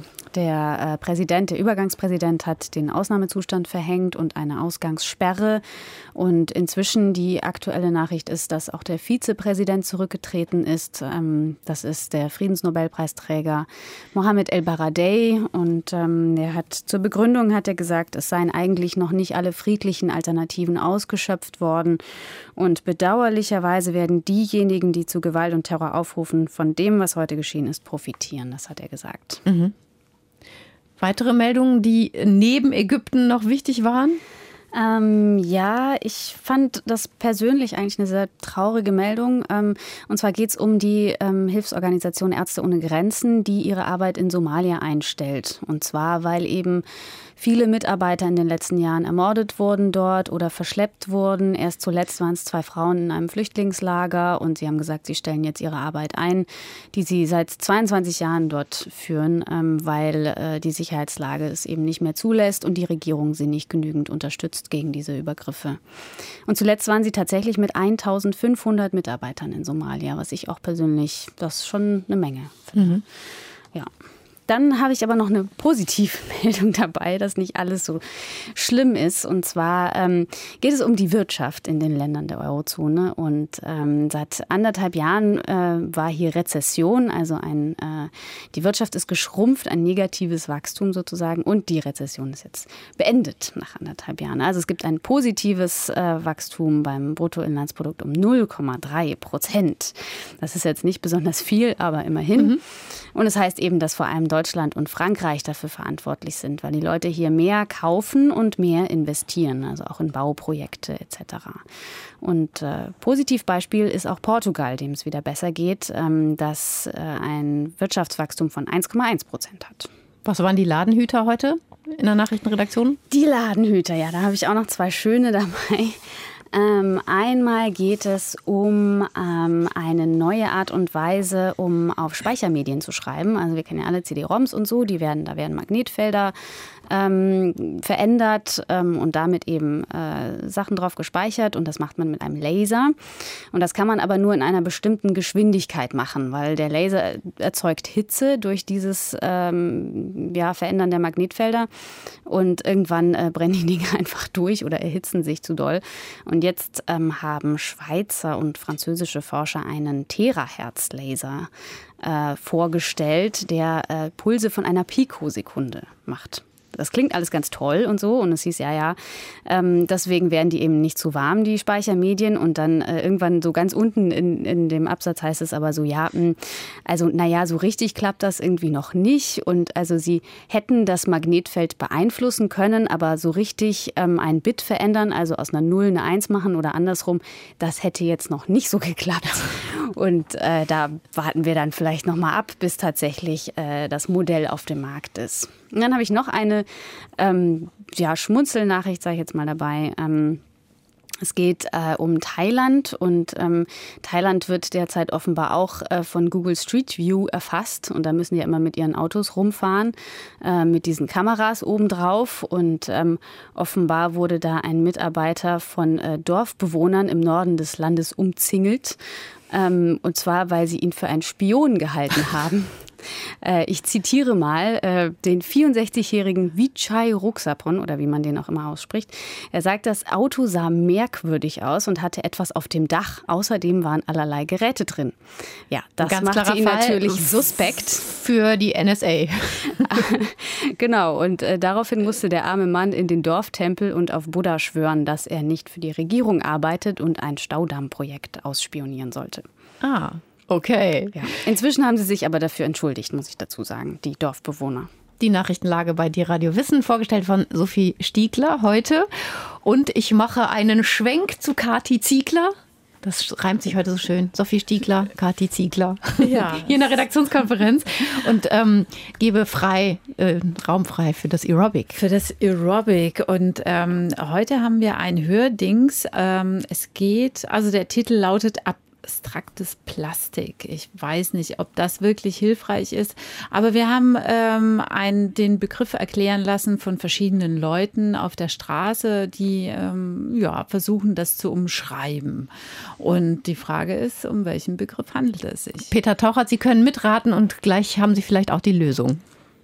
der Übergangspräsident hat den Ausnahmezustand verhängt und eine Ausgangssperre. Und inzwischen die aktuelle Nachricht ist, dass auch der Vizepräsident zurückgetreten ist. Das ist der Friedensnobelpreisträger Mohamed El-Baradei. Und zur Begründung hat er gesagt, es seien eigentlich noch nicht alle friedlichen Alternativen ausgeschöpft worden. Und bedauerlicherweise werden diejenigen, die zu Gewalt und Terror aufrufen, von dem, was heute geschehen ist, profitieren. Das hat er gesagt. Mhm. Weitere Meldungen, die neben Ägypten noch wichtig waren? Ja, ich fand das persönlich eigentlich eine sehr traurige Meldung. Und zwar geht es um die Hilfsorganisation Ärzte ohne Grenzen, die ihre Arbeit in Somalia einstellt. Und zwar, weil eben viele Mitarbeiter in den letzten Jahren ermordet wurden dort oder verschleppt wurden. Erst zuletzt waren es 2 Frauen in einem Flüchtlingslager und sie haben gesagt, sie stellen jetzt ihre Arbeit ein, die sie seit 22 Jahren dort führen, weil die Sicherheitslage es eben nicht mehr zulässt und die Regierung sie nicht genügend unterstützt gegen diese Übergriffe. Und zuletzt waren sie tatsächlich mit 1500 Mitarbeitern in Somalia, was ich auch persönlich, das ist schon eine Menge finde. Mhm. Ja. Dann habe ich aber noch eine positive Meldung dabei, dass nicht alles so schlimm ist. Und zwar geht es um die Wirtschaft in den Ländern der Eurozone. Und seit 1,5 Jahren war hier Rezession. Also die Wirtschaft ist geschrumpft, ein negatives Wachstum sozusagen. Und die Rezession ist jetzt beendet nach 1,5 Jahren. Also es gibt ein positives Wachstum beim Bruttoinlandsprodukt um 0,3%. Das ist jetzt nicht besonders viel, aber immerhin. Mhm. Und es heißt eben, dass vor allem Deutschland und Frankreich dafür verantwortlich sind, weil die Leute hier mehr kaufen und mehr investieren, also auch in Bauprojekte etc. Und Positivbeispiel ist auch Portugal, dem es wieder besser geht, das ein Wirtschaftswachstum von 1,1% hat. Was waren die Ladenhüter heute in der Nachrichtenredaktion? Die Ladenhüter, ja, da habe ich auch noch 2 schöne dabei. Einmal geht es um eine neue Art und Weise, um auf Speichermedien zu schreiben. Also wir kennen ja alle CD-ROMs und so, da werden Magnetfelder verändert und damit eben Sachen drauf gespeichert und das macht man mit einem Laser. Und das kann man aber nur in einer bestimmten Geschwindigkeit machen, weil der Laser erzeugt Hitze durch dieses Verändern der Magnetfelder und irgendwann brennen die Dinge einfach durch oder erhitzen sich zu doll. Und jetzt haben Schweizer und französische Forscher einen Terahertz-Laser vorgestellt, der Pulse von einer Pikosekunde macht. Das klingt alles ganz toll und so. Und es hieß, deswegen werden die eben nicht zu warm, die Speichermedien. Und dann irgendwann so ganz unten in dem Absatz heißt es aber so, so richtig klappt das irgendwie noch nicht. Und also sie hätten das Magnetfeld beeinflussen können, aber so richtig ein Bit verändern, also aus einer 0 eine 1 machen oder andersrum, das hätte jetzt noch nicht so geklappt. Und da warten wir dann vielleicht noch mal ab, bis tatsächlich das Modell auf dem Markt ist. Und dann habe ich noch eine Schmunzelnachricht, sage ich jetzt mal dabei. Es geht um Thailand und Thailand wird derzeit offenbar auch von Google Street View erfasst und da müssen die ja immer mit ihren Autos rumfahren, mit diesen Kameras obendrauf und offenbar wurde da ein Mitarbeiter von Dorfbewohnern im Norden des Landes umzingelt und zwar, weil sie ihn für einen Spion gehalten haben. Ich zitiere mal den 64-jährigen Vichai Ruksapon, oder wie man den auch immer ausspricht. Er sagt, das Auto sah merkwürdig aus und hatte etwas auf dem Dach. Außerdem waren allerlei Geräte drin. Ja, das macht ihn natürlich suspekt. Für die NSA. Genau, und daraufhin musste der arme Mann in den Dorftempel und auf Buddha schwören, dass er nicht für die Regierung arbeitet und ein Staudammprojekt ausspionieren sollte. Ah, okay. Ja. Inzwischen haben sie sich aber dafür entschuldigt, muss ich dazu sagen, die Dorfbewohner. Die Nachrichtenlage bei dir Radio Wissen, vorgestellt von Sophie Stiegler heute. Und ich mache einen Schwenk zu Kathi Ziegler. Das reimt sich heute so schön. Sophie Stiegler, Kathi Ziegler. Ja. Hier in der Redaktionskonferenz. Und gebe Raum frei für das Aerobic. Für das Aerobic. Und heute haben wir ein Hördings. Der Titel lautet Abstraktes Plastik. Ich weiß nicht, ob das wirklich hilfreich ist, aber wir haben den Begriff erklären lassen von verschiedenen Leuten auf der Straße, die versuchen, das zu umschreiben. Und die Frage ist, um welchen Begriff handelt es sich? Peter Tauchert, Sie können mitraten und gleich haben Sie vielleicht auch die Lösung.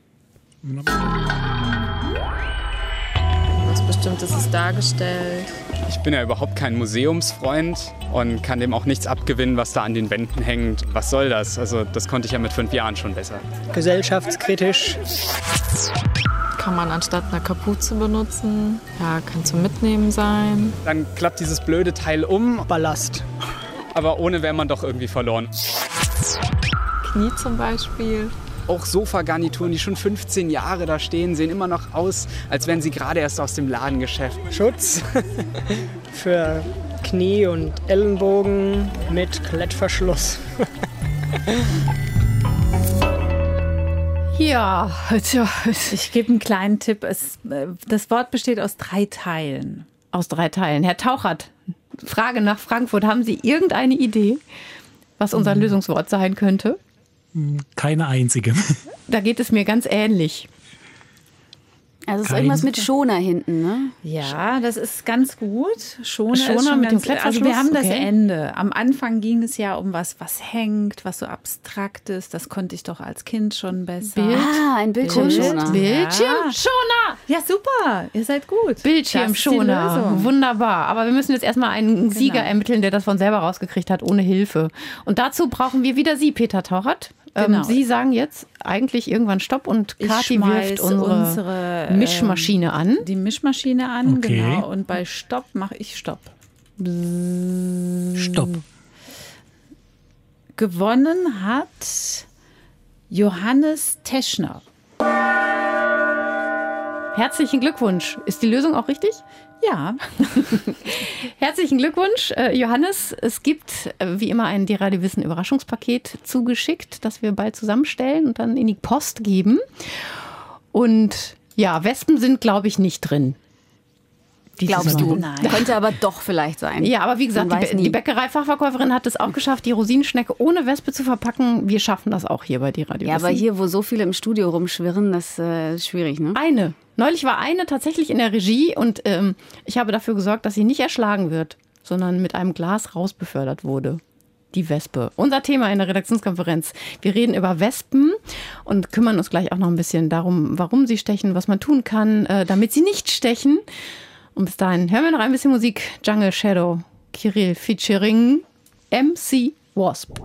Was Bestimmtes ist dargestellt. Ich bin ja überhaupt kein Museumsfreund und kann dem auch nichts abgewinnen, was da an den Wänden hängt. Was soll das? Also das konnte ich ja mit 5 Jahren schon besser. Gesellschaftskritisch. Kann man anstatt einer Kapuze benutzen. Ja, kann zum Mitnehmen sein. Dann klappt dieses blöde Teil um. Ballast. Aber ohne wäre man doch irgendwie verloren. Knie zum Beispiel. Auch Sofagarnituren, die schon 15 Jahre da stehen, sehen immer noch aus, als wären sie gerade erst aus dem Ladengeschäft. Schutz für Knie und Ellenbogen mit Klettverschluss. Ja, ich gebe einen kleinen Tipp. Das Wort besteht aus 3 Teilen. Aus 3 Teilen. Herr Tauchert, Frage nach Frankfurt. Haben Sie irgendeine Idee, was unser Lösungswort sein könnte? Keine einzige. Da geht es mir ganz ähnlich. Also es ist irgendwas mit Schoner hinten, ne? Ja, das ist ganz gut. Schoner mit dem Klettverschluss? Also wir haben das Ende. Am Anfang ging es ja um was hängt, was so abstrakt ist. Das konnte ich doch als Kind schon besser. Ein Bildschirmschoner. Bildschirmschoner. Ja, super. Ihr seid gut. Bildschirmschoner. Wunderbar. Aber wir müssen jetzt erstmal einen Sieger ermitteln, der das von selber rausgekriegt hat, ohne Hilfe. Und dazu brauchen wir wieder Sie, Peter Tauchert. Genau. Sie sagen jetzt eigentlich irgendwann Stopp und Kathi wirft unsere Mischmaschine an. Die Mischmaschine an, okay. Genau. Und bei Stopp mache ich Stopp. Stopp. Gewonnen hat Johannes Teschner. Herzlichen Glückwunsch. Ist die Lösung auch richtig? Ja. Herzlichen Glückwunsch, Johannes. Es gibt wie immer ein Radio Wissen Überraschungspaket zugeschickt, das wir bald zusammenstellen und dann in die Post geben. Und ja, Wespen sind, glaube ich, nicht drin. Glaubst du? Nein. Könnte aber doch vielleicht sein. Ja, aber wie gesagt, die Bäckerei-Fachverkäuferin hat es auch geschafft, die Rosinenschnecke ohne Wespe zu verpacken. Wir schaffen das auch hier bei die Radio. Ja, aber hier, wo so viele im Studio rumschwirren, das ist schwierig, ne? Eine. Neulich war eine tatsächlich in der Regie und ich habe dafür gesorgt, dass sie nicht erschlagen wird, sondern mit einem Glas rausbefördert wurde. Die Wespe. Unser Thema in der Redaktionskonferenz. Wir reden über Wespen und kümmern uns gleich auch noch ein bisschen darum, warum sie stechen, was man tun kann, damit sie nicht stechen. Und bis dahin hören wir noch ein bisschen Musik. Jungle Shadow, Kirill featuring MC Wasp.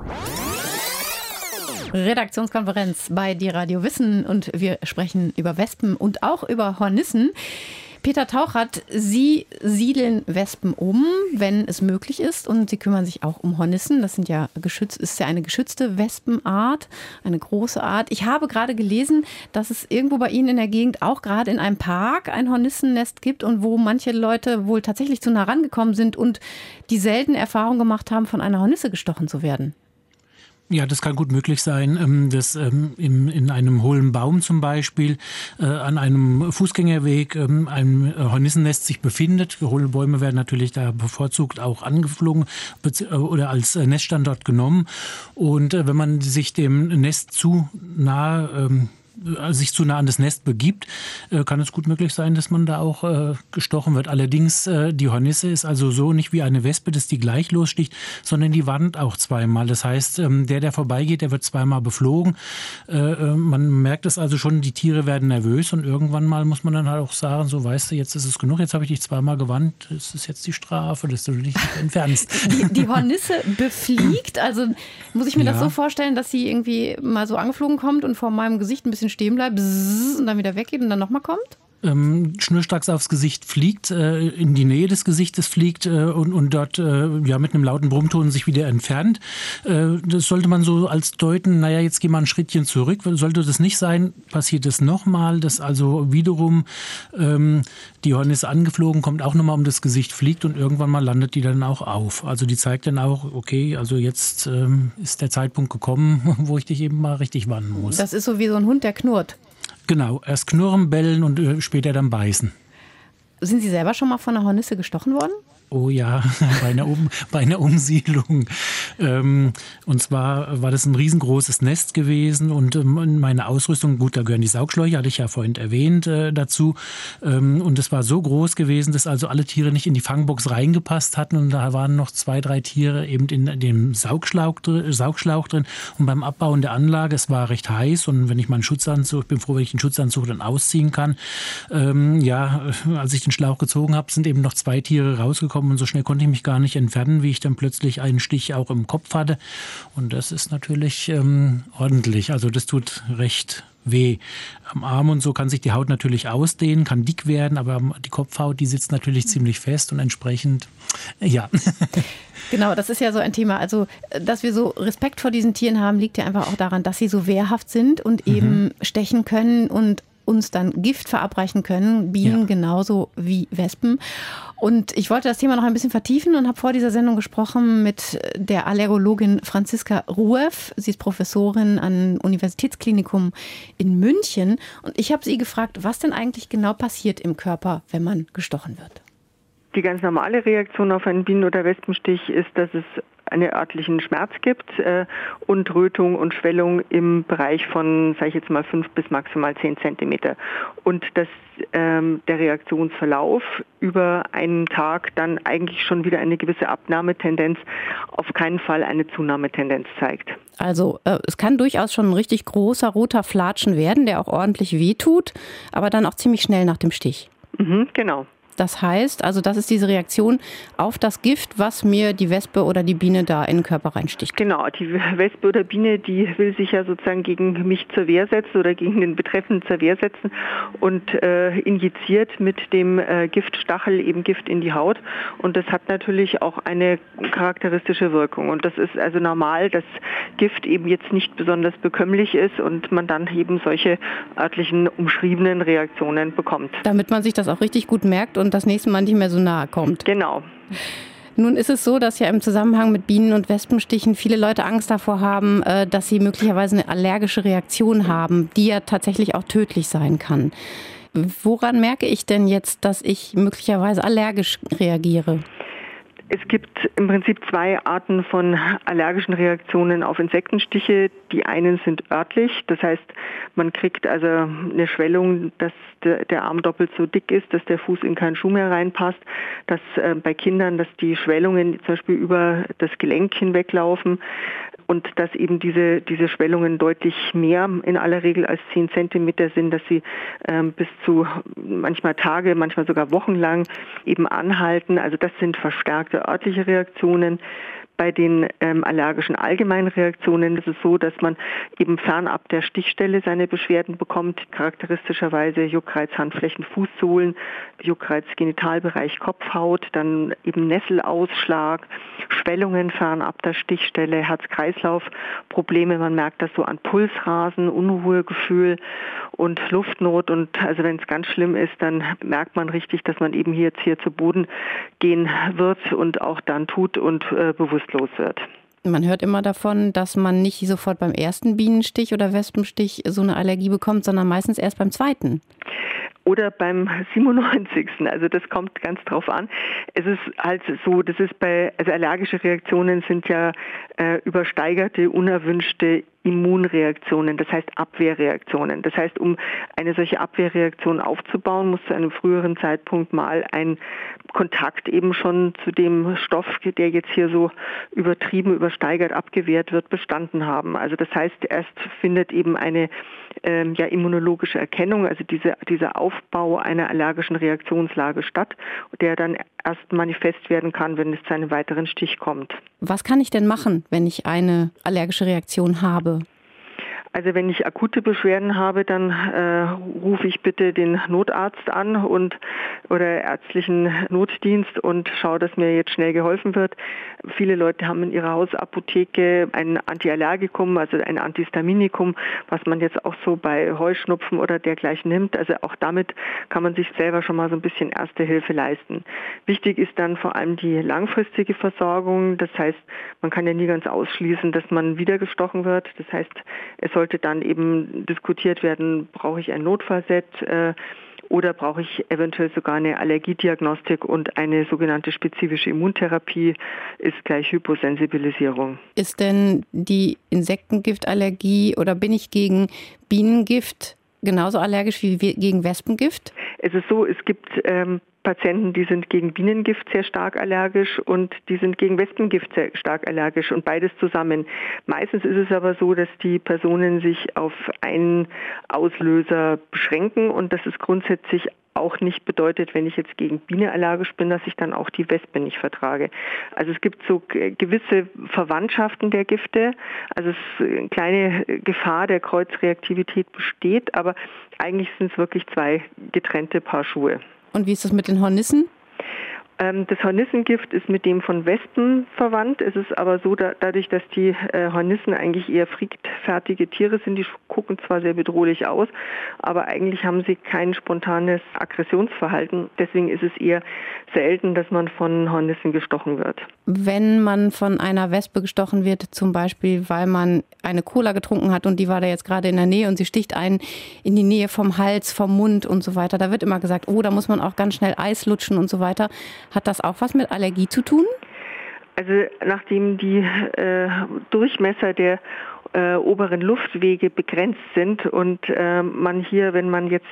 Redaktionskonferenz bei die Radio Wissen und wir sprechen über Wespen und auch über Hornissen. Peter Tauchert, Sie siedeln Wespen um, wenn es möglich ist, und Sie kümmern sich auch um Hornissen. Das ist ja eine geschützte Wespenart, eine große Art. Ich habe gerade gelesen, dass es irgendwo bei Ihnen in der Gegend auch gerade in einem Park ein Hornissennest gibt und wo manche Leute wohl tatsächlich zu nah rangekommen sind und die seltene Erfahrung gemacht haben, von einer Hornisse gestochen zu werden. Ja, das kann gut möglich sein, dass in einem hohlen Baum zum Beispiel an einem Fußgängerweg ein Hornissennest sich befindet. Hohle Bäume werden natürlich da bevorzugt auch angeflogen oder als Neststandort genommen. Und wenn man sich dem Nest zu nah an das Nest begibt, kann es gut möglich sein, dass man da auch gestochen wird. Allerdings, die Hornisse ist also so nicht wie eine Wespe, dass die gleich lossticht, sondern die warnt auch zweimal. Das heißt, der vorbeigeht, der wird zweimal beflogen. Man merkt es also schon, die Tiere werden nervös und irgendwann mal muss man dann halt auch sagen, so weißt du, jetzt ist es genug, jetzt habe ich dich zweimal gewarnt, das ist jetzt die Strafe, dass du dich entfernst. Die Hornisse befliegt, also muss ich mir das so vorstellen, dass sie irgendwie mal so angeflogen kommt und vor meinem Gesicht ein bisschen stehen bleibt und dann wieder weggeht und dann nochmal kommt? Schnurstracks aufs Gesicht fliegt, in die Nähe des Gesichtes fliegt und dort mit einem lauten Brummton sich wieder entfernt. Das sollte man so als deuten, naja, jetzt geh mal ein Schrittchen zurück. Sollte das nicht sein, passiert es nochmal, dass also wiederum die Hornisse angeflogen kommt, auch nochmal um das Gesicht fliegt und irgendwann mal landet die dann auch auf. Also die zeigt dann auch, okay, also jetzt ist der Zeitpunkt gekommen, wo ich dich eben mal richtig warnen muss. Das ist so wie so ein Hund, der knurrt. Genau, erst knurren, bellen und später dann beißen. Sind Sie selber schon mal von einer Hornisse gestochen worden? Oh ja, bei einer Umsiedlung. Und zwar war das ein riesengroßes Nest gewesen und meine Ausrüstung, gut, da gehören die Saugschläuche, hatte ich ja vorhin erwähnt, dazu. Und es war so groß gewesen, dass also alle Tiere nicht in die Fangbox reingepasst hatten und da waren noch 2, 3 Tiere eben in dem Saugschlauch drin. Und beim Abbauen der Anlage, es war recht heiß und wenn ich meinen Schutzanzug, ich bin froh, wenn ich den Schutzanzug dann ausziehen kann. Als ich den Schlauch gezogen habe, sind eben noch 2 Tiere rausgekommen. Und so schnell konnte ich mich gar nicht entfernen, wie ich dann plötzlich einen Stich auch im Kopf hatte. Und das ist natürlich ordentlich. Also das tut recht weh. Am Arm und so kann sich die Haut natürlich ausdehnen, kann dick werden, aber die Kopfhaut, die sitzt natürlich ziemlich fest und entsprechend, ja. Genau, das ist ja so ein Thema. Also, dass wir so Respekt vor diesen Tieren haben, liegt ja einfach auch daran, dass sie so wehrhaft sind und eben stechen können und uns dann Gift verabreichen können, Bienen genauso wie Wespen. Und ich wollte das Thema noch ein bisschen vertiefen und habe vor dieser Sendung gesprochen mit der Allergologin Franziska Rueff. Sie ist Professorin am Universitätsklinikum in München. Und ich habe sie gefragt, was denn eigentlich genau passiert im Körper, wenn man gestochen wird. Die ganz normale Reaktion auf einen Bienen- oder Wespenstich ist, dass es einen örtlichen Schmerz gibt und Rötung und Schwellung im Bereich von, sage ich jetzt mal, 5 bis maximal 10 Zentimeter. Und dass der Reaktionsverlauf über einen Tag dann eigentlich schon wieder eine gewisse Abnahmetendenz, auf keinen Fall eine Zunahmetendenz zeigt. Also es kann durchaus schon ein richtig großer roter Flatschen werden, der auch ordentlich wehtut, aber dann auch ziemlich schnell nach dem Stich. Genau. Das heißt, also das ist diese Reaktion auf das Gift, was mir die Wespe oder die Biene da in den Körper reinsticht. Genau, die Wespe oder Biene, die will sich ja sozusagen gegen mich zur Wehr setzen oder gegen den Betreffenden zur Wehr setzen und injiziert mit dem Giftstachel eben Gift in die Haut. Und das hat natürlich auch eine charakteristische Wirkung. Und das ist also normal, dass Gift eben jetzt nicht besonders bekömmlich ist und man dann eben solche örtlichen umschriebenen Reaktionen bekommt. Damit man sich das auch richtig gut merkt und das nächste Mal nicht mehr so nahe kommt. Genau. Nun ist es so, dass ja im Zusammenhang mit Bienen- und Wespenstichen viele Leute Angst davor haben, dass sie möglicherweise eine allergische Reaktion haben, die ja tatsächlich auch tödlich sein kann. Woran merke ich denn jetzt, dass ich möglicherweise allergisch reagiere? Es gibt im Prinzip 2 Arten von allergischen Reaktionen auf Insektenstiche. Die einen sind örtlich, das heißt, man kriegt also eine Schwellung, dass der Arm doppelt so dick ist, dass der Fuß in keinen Schuh mehr reinpasst, dass bei Kindern, dass die Schwellungen zum Beispiel über das Gelenk hinweglaufen und dass eben diese Schwellungen deutlich mehr in aller Regel als 10 Zentimeter sind, dass sie bis zu manchmal Tage, manchmal sogar Wochen lang eben anhalten. Also das sind verstärkte örtliche Reaktionen. Bei den allergischen allgemeinen Reaktionen ist es so, dass man eben fernab der Stichstelle seine Beschwerden bekommt. Charakteristischerweise Juckreiz Handflächen, Fußsohlen, Juckreiz Genitalbereich, Kopfhaut, dann eben Nesselausschlag, Schwellungen fernab der Stichstelle, Herz-Kreislauf-Probleme. Man merkt das so an Pulsrasen, Unruhegefühl und Luftnot. Und also wenn es ganz schlimm ist, dann merkt man richtig, dass man eben jetzt hier zu Boden gehen wird und auch dann tut und bewusstlos wird. Man hört immer davon, dass man nicht sofort beim ersten Bienenstich oder Wespenstich so eine Allergie bekommt, sondern meistens erst beim zweiten. Oder beim 97. Also das kommt ganz drauf an. Es ist halt so, also allergische Reaktionen sind ja übersteigerte, unerwünschte Immunreaktionen, das heißt Abwehrreaktionen. Das heißt, um eine solche Abwehrreaktion aufzubauen, muss zu einem früheren Zeitpunkt mal ein Kontakt eben schon zu dem Stoff, der jetzt hier so übertrieben, übersteigert abgewehrt wird, bestanden haben. Also das heißt, erst findet eben eine immunologische Erkennung, also dieser Aufbau einer allergischen Reaktionslage statt, der dann erst manifest werden kann, wenn es zu einem weiteren Stich kommt. Was kann ich denn machen, wenn ich eine allergische Reaktion habe? Also wenn ich akute Beschwerden habe, dann rufe ich bitte den Notarzt an oder ärztlichen Notdienst und schaue, dass mir jetzt schnell geholfen wird. Viele Leute haben in ihrer Hausapotheke ein Antiallergikum, also ein Antihistaminikum, was man jetzt auch so bei Heuschnupfen oder dergleichen nimmt. Also auch damit kann man sich selber schon mal so ein bisschen Erste Hilfe leisten. Wichtig ist dann vor allem die langfristige Versorgung. Das heißt, man kann ja nie ganz ausschließen, dass man wieder gestochen wird. Das heißt, es sollte dann eben diskutiert werden, brauche ich ein Notfallset oder brauche ich eventuell sogar eine Allergiediagnostik und eine sogenannte spezifische Immuntherapie ist gleich Hyposensibilisierung. Ist denn die Insektengiftallergie oder bin ich gegen Bienengift genauso allergisch wie gegen Wespengift? Es ist so, es gibt Patienten, die sind gegen Bienengift sehr stark allergisch und die sind gegen Wespengift sehr stark allergisch und beides zusammen. Meistens ist es aber so, dass die Personen sich auf einen Auslöser beschränken und das ist grundsätzlich auch nicht bedeutet, wenn ich jetzt gegen Biene allergisch bin, dass ich dann auch die Wespe nicht vertrage. Also es gibt so gewisse Verwandtschaften der Gifte, also eine kleine Gefahr der Kreuzreaktivität besteht, aber eigentlich sind es wirklich 2 getrennte Paar Schuhe. Und wie ist das mit den Hornissen? Das Hornissengift ist mit dem von Wespen verwandt. Es ist aber so, dadurch, dass die Hornissen eigentlich eher friedfertige Tiere sind, die gucken zwar sehr bedrohlich aus, aber eigentlich haben sie kein spontanes Aggressionsverhalten. Deswegen ist es eher selten, dass man von Hornissen gestochen wird. Wenn man von einer Wespe gestochen wird, zum Beispiel, weil man eine Cola getrunken hat und die war da jetzt gerade in der Nähe und sie sticht einen in die Nähe vom Hals, vom Mund und so weiter, da wird immer gesagt, oh, da muss man auch ganz schnell Eis lutschen und so weiter. Hat das auch was mit Allergie zu tun? Also nachdem die Durchmesser der oberen Luftwege begrenzt sind und man hier, wenn man jetzt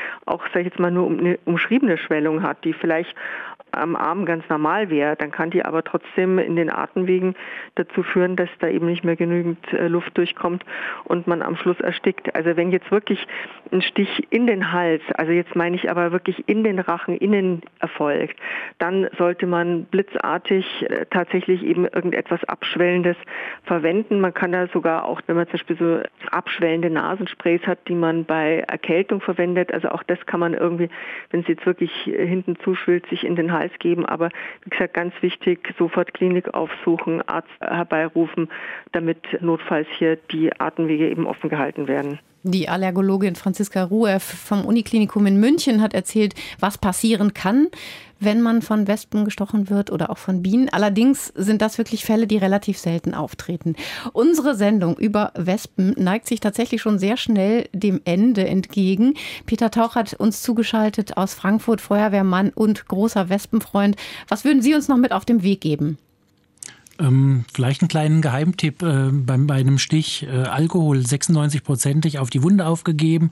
nur eine umschriebene Schwellung hat, die vielleicht am Arm ganz normal wäre, dann kann die aber trotzdem in den Atemwegen dazu führen, dass da eben nicht mehr genügend Luft durchkommt und man am Schluss erstickt. Also wenn jetzt wirklich ein Stich in den Hals, also jetzt meine ich aber wirklich in den Rachen innen erfolgt, dann sollte man blitzartig tatsächlich eben irgendetwas Abschwellendes verwenden. Man kann da sogar auch, wenn man zum Beispiel so abschwellende Nasensprays hat, die man bei Erkältung verwendet, also auch das kann man irgendwie, wenn es jetzt wirklich hinten zuschwillt, sich in den Hals geben, aber wie gesagt, ganz wichtig, sofort Klinik aufsuchen, Arzt herbeirufen, damit notfalls hier die Atemwege eben offen gehalten werden. Die Allergologin Franziska Rueff vom Uniklinikum in München hat erzählt, was passieren kann, wenn man von Wespen gestochen wird oder auch von Bienen. Allerdings sind das wirklich Fälle, die relativ selten auftreten. Unsere Sendung über Wespen neigt sich tatsächlich schon sehr schnell dem Ende entgegen. Peter Tauch hat uns zugeschaltet aus Frankfurt, Feuerwehrmann und großer Wespenfreund. Was würden Sie uns noch mit auf den Weg geben? Vielleicht einen kleinen Geheimtipp bei einem Stich. Alkohol 96%ig auf die Wunde aufgegeben.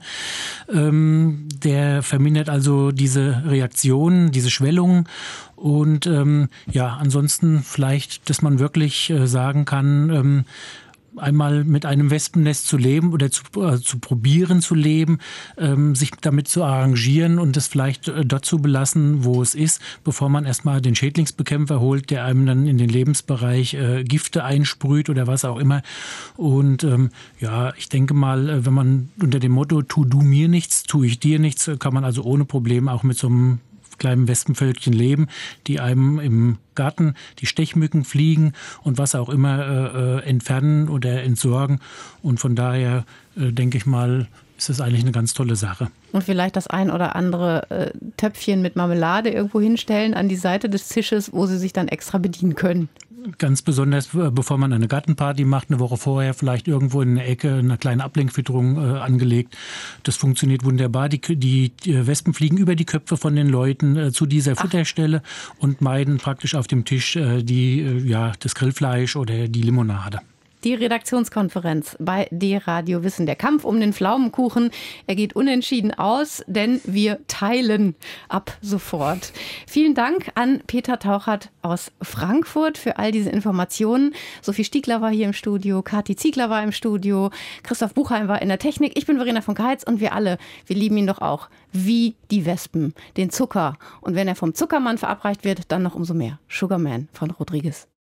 Der vermindert also diese Reaktion, diese Schwellung. Und ansonsten vielleicht, dass man wirklich sagen kann, einmal mit einem Wespennest zu leben oder zu probieren zu leben, sich damit zu arrangieren und es vielleicht dort zu belassen, wo es ist, bevor man erstmal den Schädlingsbekämpfer holt, der einem dann in den Lebensbereich Gifte einsprüht oder was auch immer. Und ich denke mal, wenn man unter dem Motto tu du mir nichts, tu ich dir nichts, kann man also ohne Probleme auch mit so einem kleinen Wespenvölkchen leben, die einem im Garten die Stechmücken fliegen und was auch immer entfernen oder entsorgen. Und von daher denke ich mal, ist das eigentlich eine ganz tolle Sache. Und vielleicht das ein oder andere Töpfchen mit Marmelade irgendwo hinstellen an die Seite des Tisches, wo sie sich dann extra bedienen können. Ganz besonders, bevor man eine Gartenparty macht, eine Woche vorher vielleicht irgendwo in der Ecke eine kleine Ablenkfütterung angelegt. Das funktioniert wunderbar. Die Wespen fliegen über die Köpfe von den Leuten zu dieser Futterstelle und meiden praktisch auf dem Tisch das Grillfleisch oder die Limonade. Die Redaktionskonferenz bei D-Radio Wissen. Der Kampf um den Pflaumenkuchen, er geht unentschieden aus, denn wir teilen ab sofort. Vielen Dank an Peter Tauchert aus Frankfurt für all diese Informationen. Sophie Stiegler war hier im Studio, Kathi Ziegler war im Studio, Christoph Buchheim war in der Technik. Ich bin Verena von Keitz und wir alle, wir lieben ihn doch auch, wie die Wespen, den Zucker. Und wenn er vom Zuckermann verabreicht wird, dann noch umso mehr. Sugarman von Rodriguez.